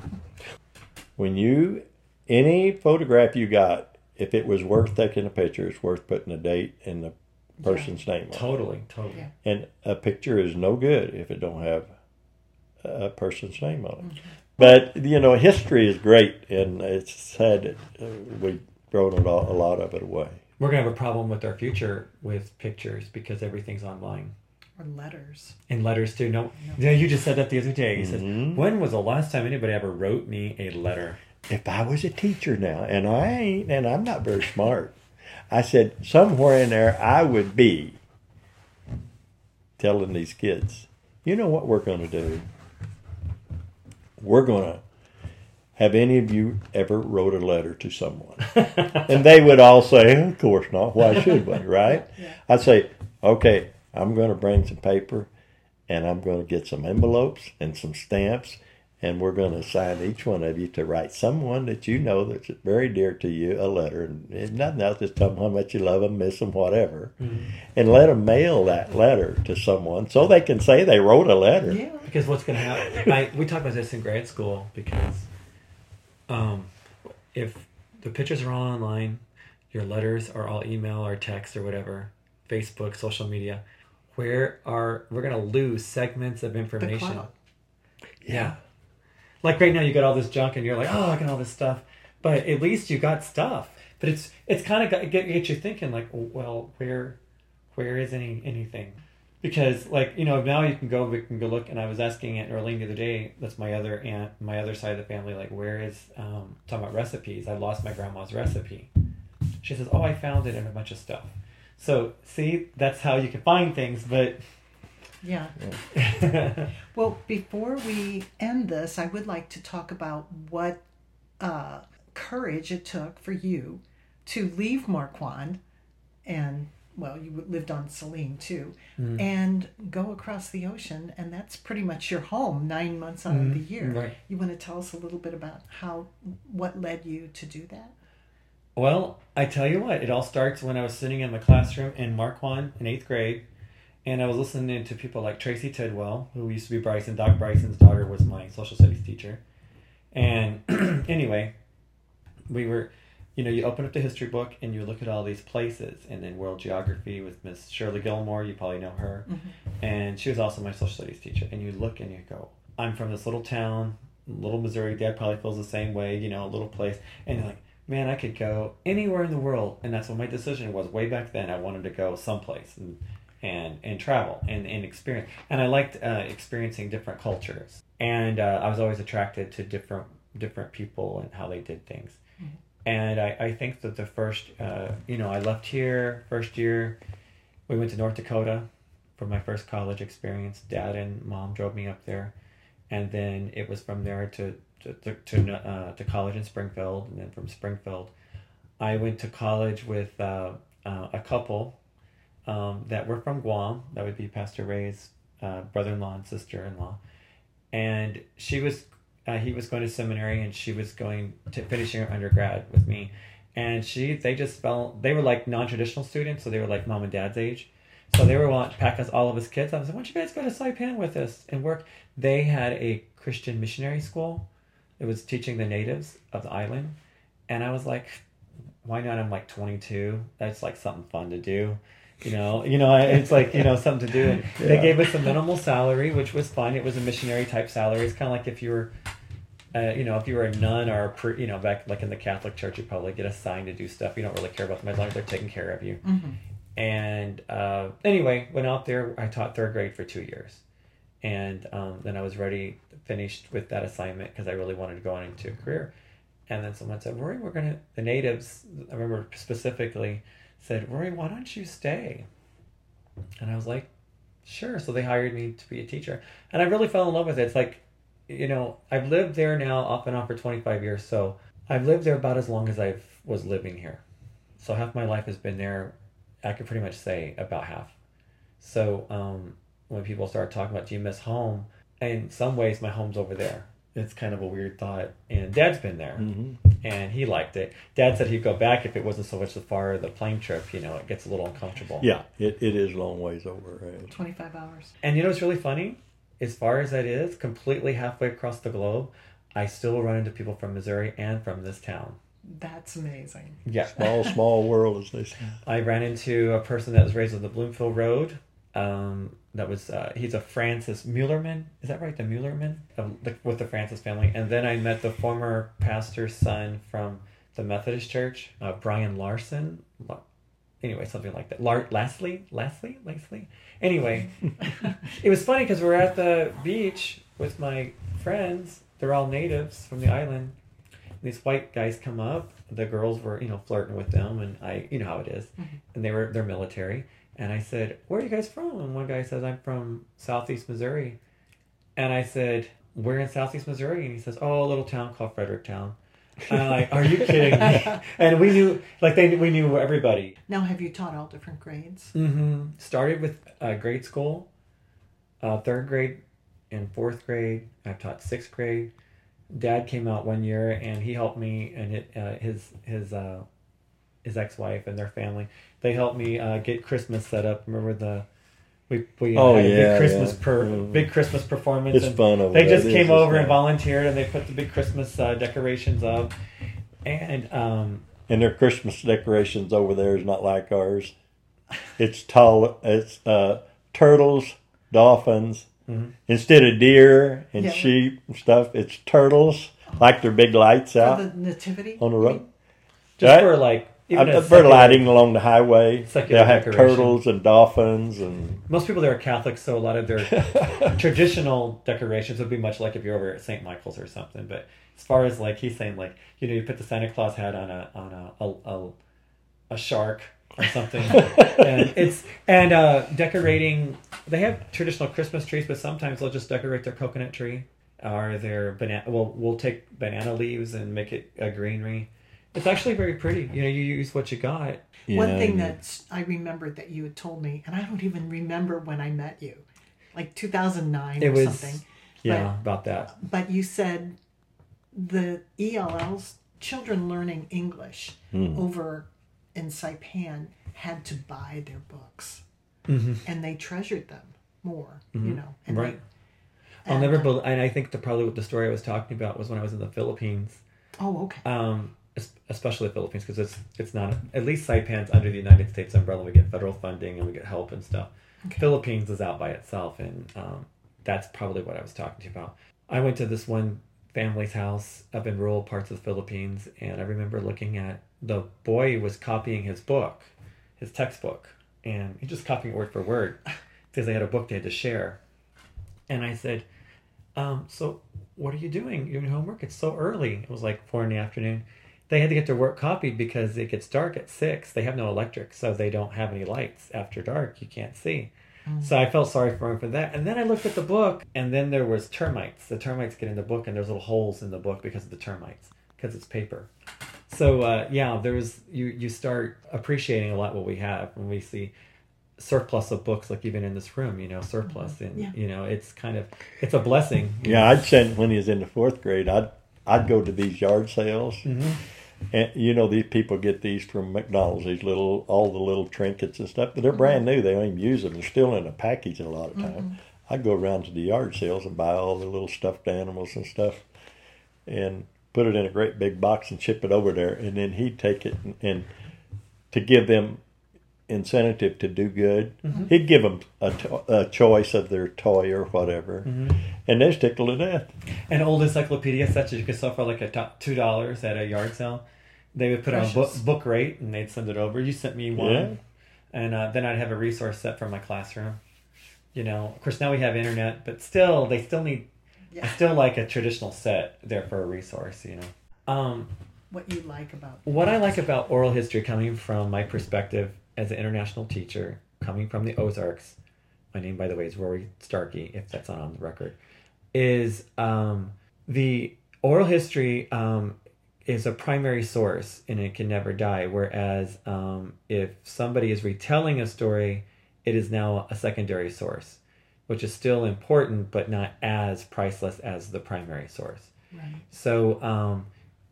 Any photograph you got, if it was worth taking a picture, it's worth putting a date and the person's name on it. Totally. Yeah. And a picture is no good if it don't have a person's name on it. But history is great, and it's sad that we've thrown a lot of it away. We're going to have a problem with our future with pictures because everything's online. Or letters. And letters too. No. Yeah, you just said that the other day. You said, Mhm. when was the last time anybody ever wrote me a letter? If I was a teacher now, and I ain't, and I'm not very smart, I said somewhere in there I would be telling these kids, you know what we're going to do? We're going to have any of you ever wrote a letter to someone? And they would all say, of course not. Why should we, right? Yeah. I'd say, okay, I'm going to bring some paper, and I'm going to get some envelopes and some stamps, and we're going to assign each one of you to write someone that you know that's very dear to you a letter. And if nothing else, just tell them how much you love them, miss them, whatever. Mm-hmm. And let them mail that letter to someone so they can say they wrote a letter. Yeah. Because what's going to happen, we talked about this in grade school, because if the pictures are all online, your letters are all email or text or whatever, Facebook, social media, we're going to lose segments of The information. cloud. Yeah. Like right now you got all this junk and you're like, oh, I got all this stuff. But at least you got stuff. But it's kind of get you thinking like, well, where is anything? Because like, now we can go look. And I was asking Aunt Norlene the other day, that's my other aunt, my other side of the family, like where is, talking about recipes. I lost my grandma's recipe. She says, oh, I found it in a bunch of stuff. So see, that's how you can find things, but Yeah. Well, before we end this, I would like to talk about what courage it took for you to leave Marquand, and, well, you lived on Saline too, and go across the ocean, and that's pretty much your home 9 months out of the year. Right. You want to tell us a little bit about what led you to do that? Well, I tell you what, it all starts when I was sitting in my classroom in Marquand in 8th grade, and I was listening to people like Tracy Tidwell, who used to be Bryson. Doc Bryson's daughter was my social studies teacher. And anyway, we were, you open up the history book and you look at all these places, and then world geography with Miss Shirley Gilmore, you probably know her, and she was also my social studies teacher. And you look and you go, I'm from this little town, little Missouri. Dad probably feels the same way, a little place. And you're like, man, I could go anywhere in the world. And that's what my decision was way back then. I wanted to go someplace and travel and experience. And I liked experiencing different cultures. And I was always attracted to different people and how they did things. Mm-hmm. And I think that the first, I left here, first year, we went to North Dakota for my first college experience. Dad and Mom drove me up there. And then it was from there to college in Springfield, and then from Springfield, I went to college with a couple that were from Guam. That would be Pastor Ray's brother-in-law and sister-in-law, and he was going to seminary, and she was going to finishing her undergrad with me, and they were like non-traditional students, so they were like mom and dad's age. So they were wanting to pack us, all of us kids. I was like, why don't you guys go to Saipan with us and work? They had a Christian missionary school. It was teaching the natives of the island. And I was like, why not? I'm like 22. That's like something fun to do. It's like, something to do. And they gave us a minimal salary, which was fine. It was a missionary type salary. It's kind of like if you were, if you were a nun or, back like in the Catholic Church, you probably get assigned to do stuff. You don't really care about them as long as they're taking care of you. Mm-hmm. And anyway, went out there. I taught 3rd grade for 2 years. And then I was finished with that assignment because I really wanted to go on into a career. And then someone said, Rory, the natives, I remember specifically, said, Rory, why don't you stay? And I was like, sure. So they hired me to be a teacher. And I really fell in love with it. It's like, I've lived there now off and on for 25 years. So I've lived there about as long as I was living here. So half my life has been there. I could pretty much say about half. So when people start talking about, do you miss home? In some ways, my home's over there. It's kind of a weird thought. And Dad's been there, and he liked it. Dad said he'd go back if it wasn't so much far the plane trip. It gets a little uncomfortable. Yeah, it is a long ways over. 25 hours. And it's really funny? As far as that is, completely halfway across the globe, I still run into people from Missouri and from this town. That's amazing. Yeah. Small world, as they say. I ran into a person that was raised on the Bloomfield Road That was he's a Francis Muellerman. Is that right? The Muellerman with the Francis family. And then I met the former pastor's son from the Methodist Church, Brian Larson. Anyway, something like that. Lastly. Anyway, it was funny because we're at the beach with my friends. They're all natives from the island. These white guys come up. The girls were, flirting with them, and how it is. Mm-hmm. And they're military. And I said, "Where are you guys from?" And one guy says, "I'm from Southeast Missouri." And I said, "Where in Southeast Missouri?" And he says, "Oh, a little town called Fredericktown." And I'm like, "Are you kidding me?" And we knew, we knew everybody. Now, have you taught all different grades? Mm-hmm. Started with grade school, 3rd grade and 4th grade. I've taught 6th grade. Dad came out one year and he helped me, and his ex-wife and their family. They helped me get Christmas set up. Remember we had a big Christmas performance. It's fun over there. They there. just came over and volunteered, and they put the big Christmas decorations up. And their Christmas decorations over there is not like ours. It's tall. It's turtles, dolphins. Mm-hmm. Instead of deer and sheep and stuff, it's turtles, like their big lights out. For the nativity? On the road. Just for like... For lighting along the highway, they'll have decoration. turtles and dolphins. And most people there are Catholic, so a lot of their traditional decorations would be much like if you're over at St. Michael's or something. But as far as he's saying, you put the Santa Claus hat on a shark or something, and decorating. They have traditional Christmas trees, but sometimes they'll just decorate their coconut tree or their banana. We'll take banana leaves and make it a greenery. It's actually very pretty. You use what you got. Yeah, one thing that I remembered that you had told me, and I don't even remember when I met you, like 2009 or something. Yeah, about that. But you said the ELLs, children learning English over in Saipan, had to buy their books. Mm-hmm. And they treasured them more, mm-hmm. And right. I'll never believe, and I think probably what the story I was talking about was when I was in the Philippines. Oh, okay. Especially the Philippines, because it's not, at least Saipan's under the United States umbrella. We get federal funding and we get help and stuff. Okay. Philippines is out by itself, and that's probably what I was talking to you about. I went to this one family's house up in rural parts of the Philippines, and I remember looking at the boy was copying his book, his textbook, and he just copying it word for word because they had a book they had to share. And I said, "So what are you doing? You're doing homework? It's so early." It was like 4 p.m. They had to get their work copied because it gets dark at 6. They have no electric, so they don't have any lights. After dark, you can't see. Mm. So I felt sorry for him for that. And then I looked at the book, and then there was termites. The termites get in the book, and there's little holes in the book because of the termites, because it's paper. So, there was you start appreciating a lot what we have when we see surplus of books, like even in this room, surplus. And, it's a blessing. Yeah, I'd send, when he was in the 4th grade, I'd go to these yard sales. Mm-hmm. And these people get these from McDonald's, all the little trinkets and stuff, but they're brand new. They don't even use them. They're still in a package a lot of time. Mm-hmm. I'd go around to the yard sales and buy all the little stuffed animals and stuff and put it in a great big box and ship it over there. And then he'd take it and to give them incentive to do good, mm-hmm. he'd give them a choice of their toy or whatever, mm-hmm. and they're tickled to death. An old encyclopedia such as you could sell for like $2 at a yard sale, they would put on book rate and they'd send it over. You sent me one, yeah. And then I'd have a resource set for my classroom. Of course now we have internet, but still they still need. Yeah. I still like a traditional set there for a resource. What you like about what I like about oral history, coming from my perspective as an international teacher, coming from the Ozarks, my name, by the way, is Rory Starkey, if that's not on the record, is the oral history is a primary source and it can never die, whereas if somebody is retelling a story, it is now a secondary source, which is still important, but not as priceless as the primary source. Right. So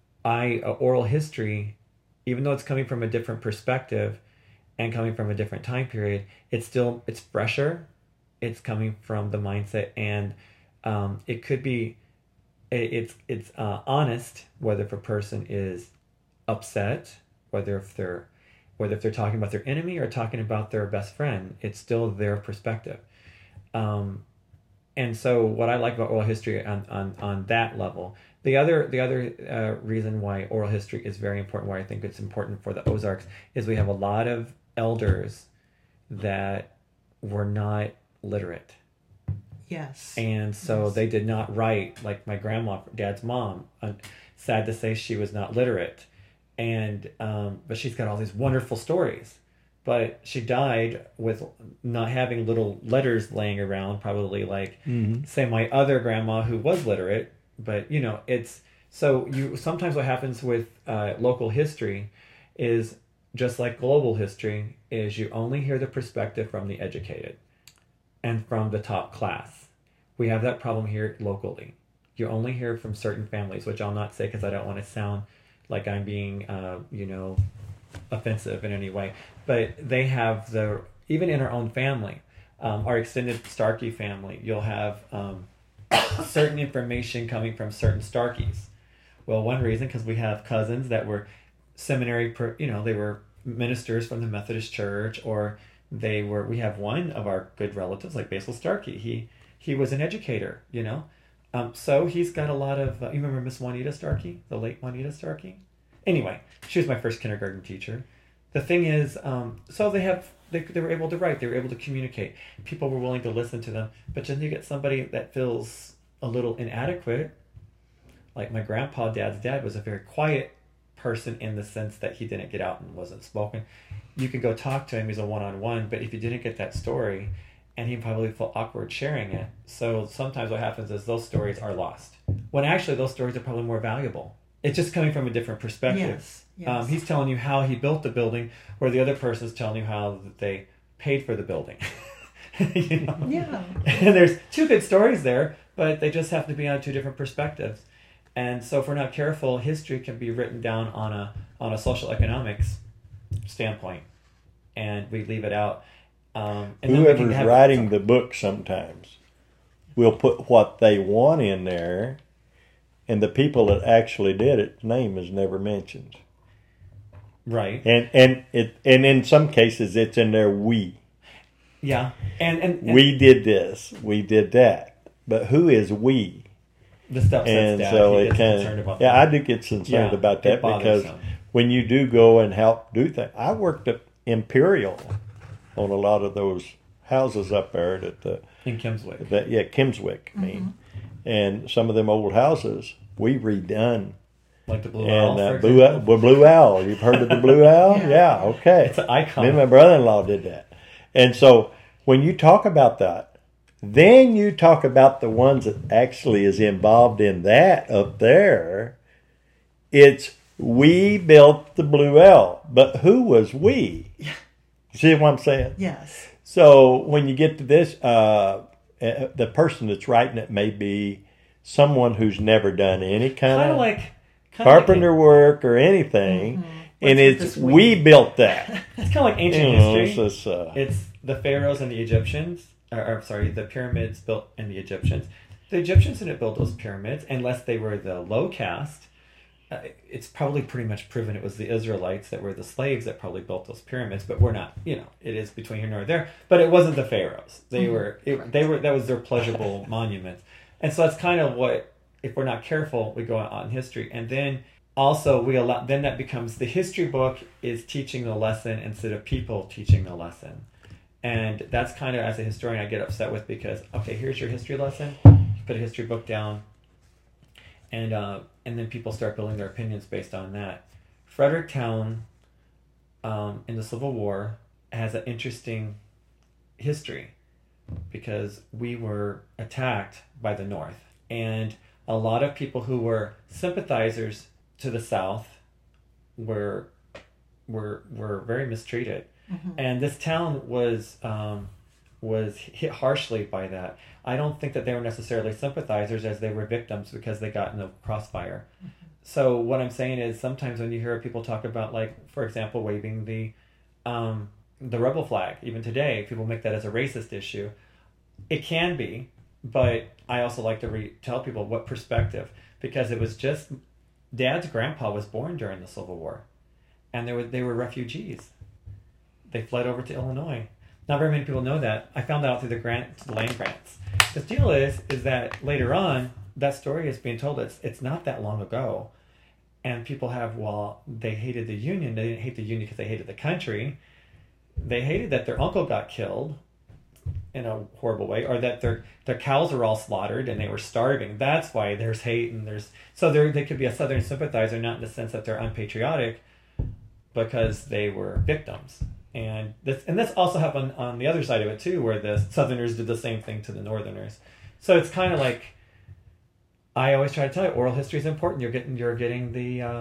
oral history, even though it's coming from a different perspective, and coming from a different time period, it's fresher. It's coming from the mindset, and it could be, it's honest, whether if a person is upset, whether if they're whether if they're talking about their enemy or talking about their best friend, it's still their perspective. And so what I like about oral history on that level, the other reason why oral history is very important, why I think it's important for the Ozarks, is we have a lot of elders that were not literate. Yes. And so Yes. they did not write, like my grandma, Dad's mom. Sad to say, she was not literate, and but she's got all these wonderful stories. But she died with not having little letters laying around, probably like say my other grandma who was literate. But you know, it's so you sometimes what happens with local history is just like global history is you only hear the perspective from the educated and from the top class. We have that problem here locally. You only hear from certain families, which I'll not say because I don't want to sound like I'm being, offensive in any way. But they have even in our own family, our extended Starkey family, you'll have certain information coming from certain Starkeys. Well, one reason, because we have cousins that were seminary, they were ministers from the Methodist Church, or we have one of our good relatives, like Basil Starkey. He was an educator, so he's got a lot of, you remember Miss Juanita Starkey, the late Juanita Starkey? Anyway, she was my first kindergarten teacher. The thing is, so they were able to write, they were able to communicate. People were willing to listen to them, but then you get somebody that feels a little inadequate. Like my grandpa, Dad's dad, was a very quiet person in the sense that he didn't get out and wasn't spoken. You could go talk to him, he's a one-on-one, but if you didn't get that story, and he'd probably feel awkward sharing it. So sometimes what happens is those stories are lost, when actually those stories are probably more valuable. It's just coming from a different perspective. Yes. He's telling you how he built the building, where the other person's telling you how they paid for the building. Yeah. And there's two good stories there, but they just have to be on two different perspectives. And so if we're not careful, history can be written down on a social economics standpoint, and we leave it out. And whoever's writing the book sometimes will put what they want in there, and the people that actually did it, name is never mentioned. Right. And in some cases it's in there we. Yeah. And we did this, we did that. But who is we? The stepson's and dad. so He it gets can, concerned about yeah, that. I do get concerned about it that, bothers because him. when you do go and help do things, I worked at Imperial on a lot of those houses up there In Kimmswick. Kimmswick, I mean, and some of them old houses we redone. Like the Blue Owl, And for example? Blue Owl. You've heard of the Blue Owl? Yeah, okay. It's an icon. Me and my brother-in-law did that. And so when you talk about that, then you talk about the ones that actually is involved in that up there. It's we built the Blue Owl. But who was we? Yeah. See what I'm saying? Yes. So when you get to this, the person that's writing it may be someone who's never done any kind of carpenter work or anything, and it's we built that. It's kind of like ancient history. It's the pharaohs and the Egyptians, the pyramids built in the Egyptians. The Egyptians didn't build those pyramids unless they were the low caste. It's probably pretty much proven it was the Israelites that were the slaves that probably built those pyramids, but we're not, it is between here nor there. But it wasn't the pharaohs. That was their pleasurable monuments. And so that's kind of what, if we're not careful, we go out in history. And then also then that becomes the history book is teaching the lesson instead of people teaching the lesson. And that's kind of, as a historian, I get upset with, because, okay, here's your history lesson. You put a history book down, and then people start building their opinions based on that. Fredericktown, in the Civil War, has an interesting history, because we were attacked by the North, and a lot of people who were sympathizers to the South were very mistreated. Mm-hmm. And this town was hit harshly by that. I don't think that they were necessarily sympathizers, as they were victims, because they got in the crossfire. Mm-hmm. So what I'm saying is, sometimes when you hear people talk about, like, for example, waving the rebel flag, even today, people make that as a racist issue. It can be, but I also like to tell people what perspective, because it was just Dad's grandpa was born during the Civil War, and they were refugees. they fled over to Illinois. Not very many people know that. I found out through the land grants. The deal is that later on, that story is being told. It's not that long ago. And people have, well, they hated the Union. They didn't hate the Union because they hated the country. They hated that their uncle got killed in a horrible way, or that their cows were all slaughtered and they were starving. That's why there's hate, and they could be a Southern sympathizer, not in the sense that they're unpatriotic, because they were victims. And this also happened on the other side of it too, where the Southerners did the same thing to the Northerners. So it's kind of like, I always try to tell you, oral history is important. You're getting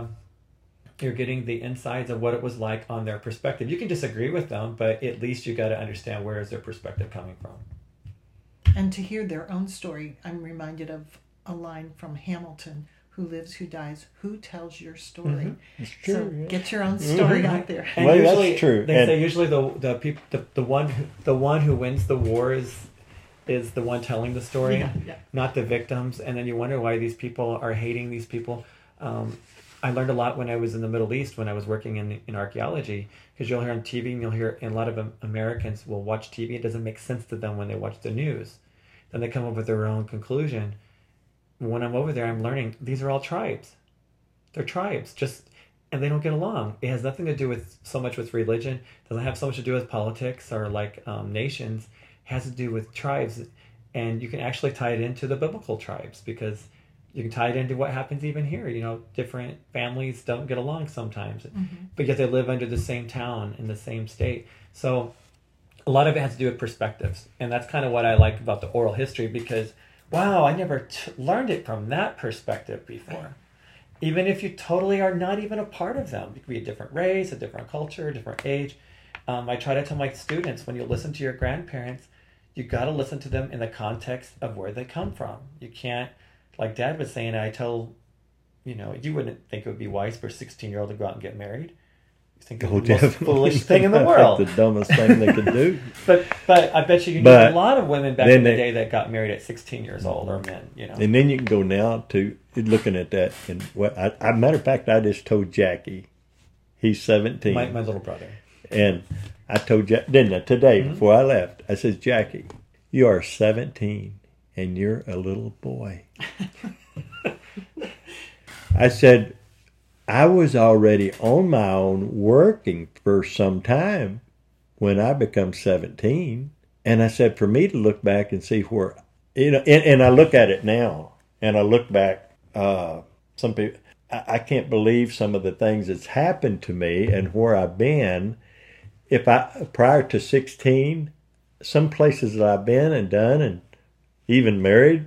the insides of what it was like on their perspective. You can disagree with them, but at least you got to understand where is their perspective coming from. And to hear their own story, I'm reminded of a line from Hamilton: "Who lives, who dies, who tells your story?" Mm-hmm. It's true. So get your own story out there. And well, usually, that's true. They say usually the one who wins the war is the one telling the story, not the victims. And then you wonder why these people are hating these people. I learned a lot when I was in the Middle East, when I was working in archaeology, because you'll hear on TV, and you'll hear, and a lot of Americans will watch TV. It doesn't make sense to them when they watch the news. Then they come up with their own conclusion. When I'm over there, I'm learning these are all tribes. They're tribes, and they don't get along. It has nothing to do with so much with religion. It doesn't have so much to do with politics or like nations. It has to do with tribes, and you can actually tie it into the biblical tribes, because you can tie it into what happens even here. Different families don't get along sometimes, but yet they live under the same town in the same state. So a lot of it has to do with perspectives, and that's kind of what I like about the oral history, because wow, I never learned it from that perspective before. Even if you totally are not even a part of them, you could be a different race, a different culture, a different age. I try to tell my students, when you listen to your grandparents, you got to listen to them in the context of where they come from. You can't, like Dad was saying, you wouldn't think it would be wise for a 16-year-old to go out and get married. You think it's the most foolish thing in the world. The dumbest thing they could do. But I bet you knew a lot of women back in the day that got married at 16 years old, or men, And then you can go now to looking at that. And matter of fact, I just told Jackie, he's 17. My little brother. And I told Jack, didn't I, today before I left, I said, Jackie, you are 17 and you're a little boy. I said, I was already on my own working for some time when I become 17. And I said, for me to look back and see where, and I look at it now, and I look back, some people, I can't believe some of the things that's happened to me and where I've been. Prior to 16, some places that I've been and done and even married,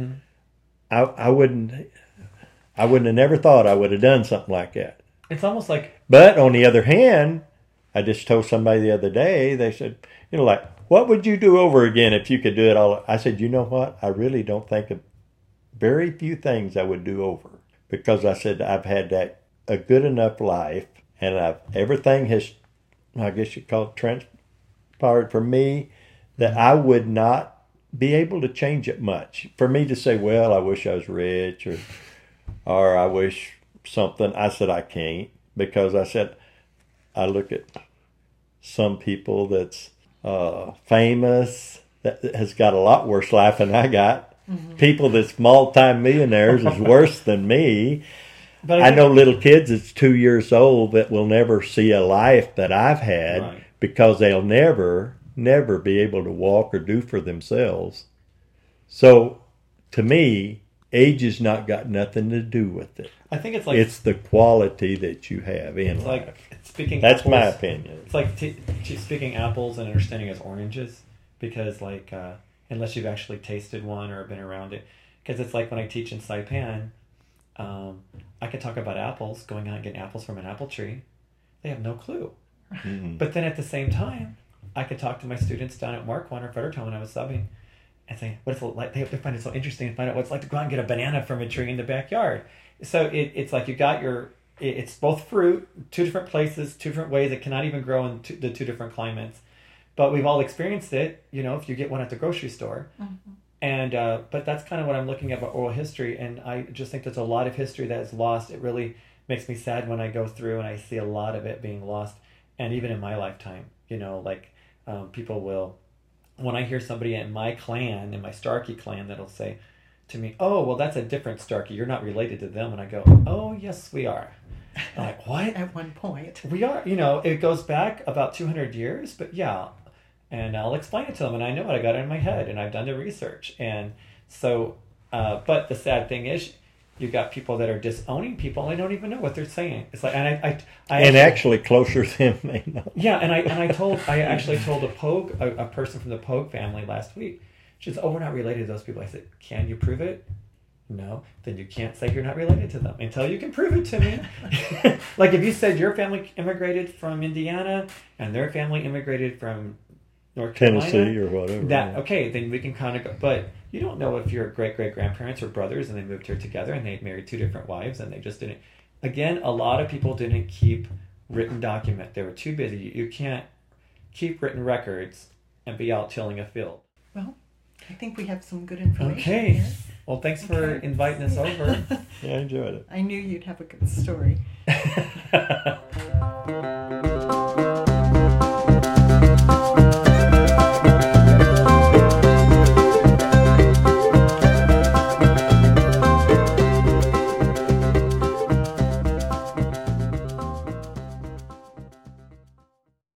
I wouldn't have never thought I would have done something like that. It's almost like... But on the other hand, I just told somebody the other day, they said, what would you do over again if you could do it all? I said, you know what? I really don't think of very few things I would do over. Because I said, I've had a good enough life, and everything has, I guess you call it, transpired for me, that I would not be able to change it much. For me to say, well, I wish I was rich, or I wish something, I said I can't, because I said I look at some people that's famous that has got a lot worse life than I got. People that's multi-millionaires is worse than me. But I know little kids that's 2 years old that will never see a life that I've had, because they'll never be able to walk or do for themselves. So to me, age has not got nothing to do with it. I think it's like... It's the quality that you have in life. That's apples, my opinion. It's like speaking apples and understanding as oranges, because unless you've actually tasted one or been around it. Because it's like when I teach in Saipan, I can talk about apples, going out and getting apples from an apple tree. They have no clue. Mm-hmm. But then at the same time, I could talk to my students down at Marquand or Fredericktown when I was subbing, and say, what's it like? They find it so interesting to find out what it's like to go out and get a banana from a tree in the backyard. So it's like you got it's both fruit, two different places, two different ways. It cannot even grow in the two different climates. But we've all experienced it, if you get one at the grocery store. Mm-hmm. And but that's kind of what I'm looking at about oral history. And I just think there's a lot of history that is lost. It really makes me sad when I go through and I see a lot of it being lost. And even in my lifetime, Like people will, when I hear somebody in my clan, in my Starkey clan, that'll say to me, "Oh, well, that's a different Starkey. You're not related to them." And I go, "Oh, yes, we are." I'm like, what? At one point. We are. It goes back about 200 years, but yeah. And I'll explain it to them, and I know it. I got it in my head, and I've done the research. And so, but the sad thing is, you got people that are disowning people, and they don't even know what they're saying. It's like, and I actually closer than they know. Yeah, and I actually told a person from the Pogue family last week. She said, "Oh, we're not related to those people." I said, "Can you prove it?" No, then you can't say you're not related to them until you can prove it to me. Like if you said your family immigrated from Indiana and their family immigrated from North Carolina, Tennessee or whatever. Okay, then we can kind of go. But you don't know if your great-great-grandparents were brothers and they moved here together and they married two different wives and they just didn't. Again, a lot of people didn't keep written document. They were too busy. You can't keep written records and be out tilling a field. Well, I think we have some good information. Okay. Here. Well, thanks for inviting us over. Yeah, I enjoyed it. I knew you'd have a good story.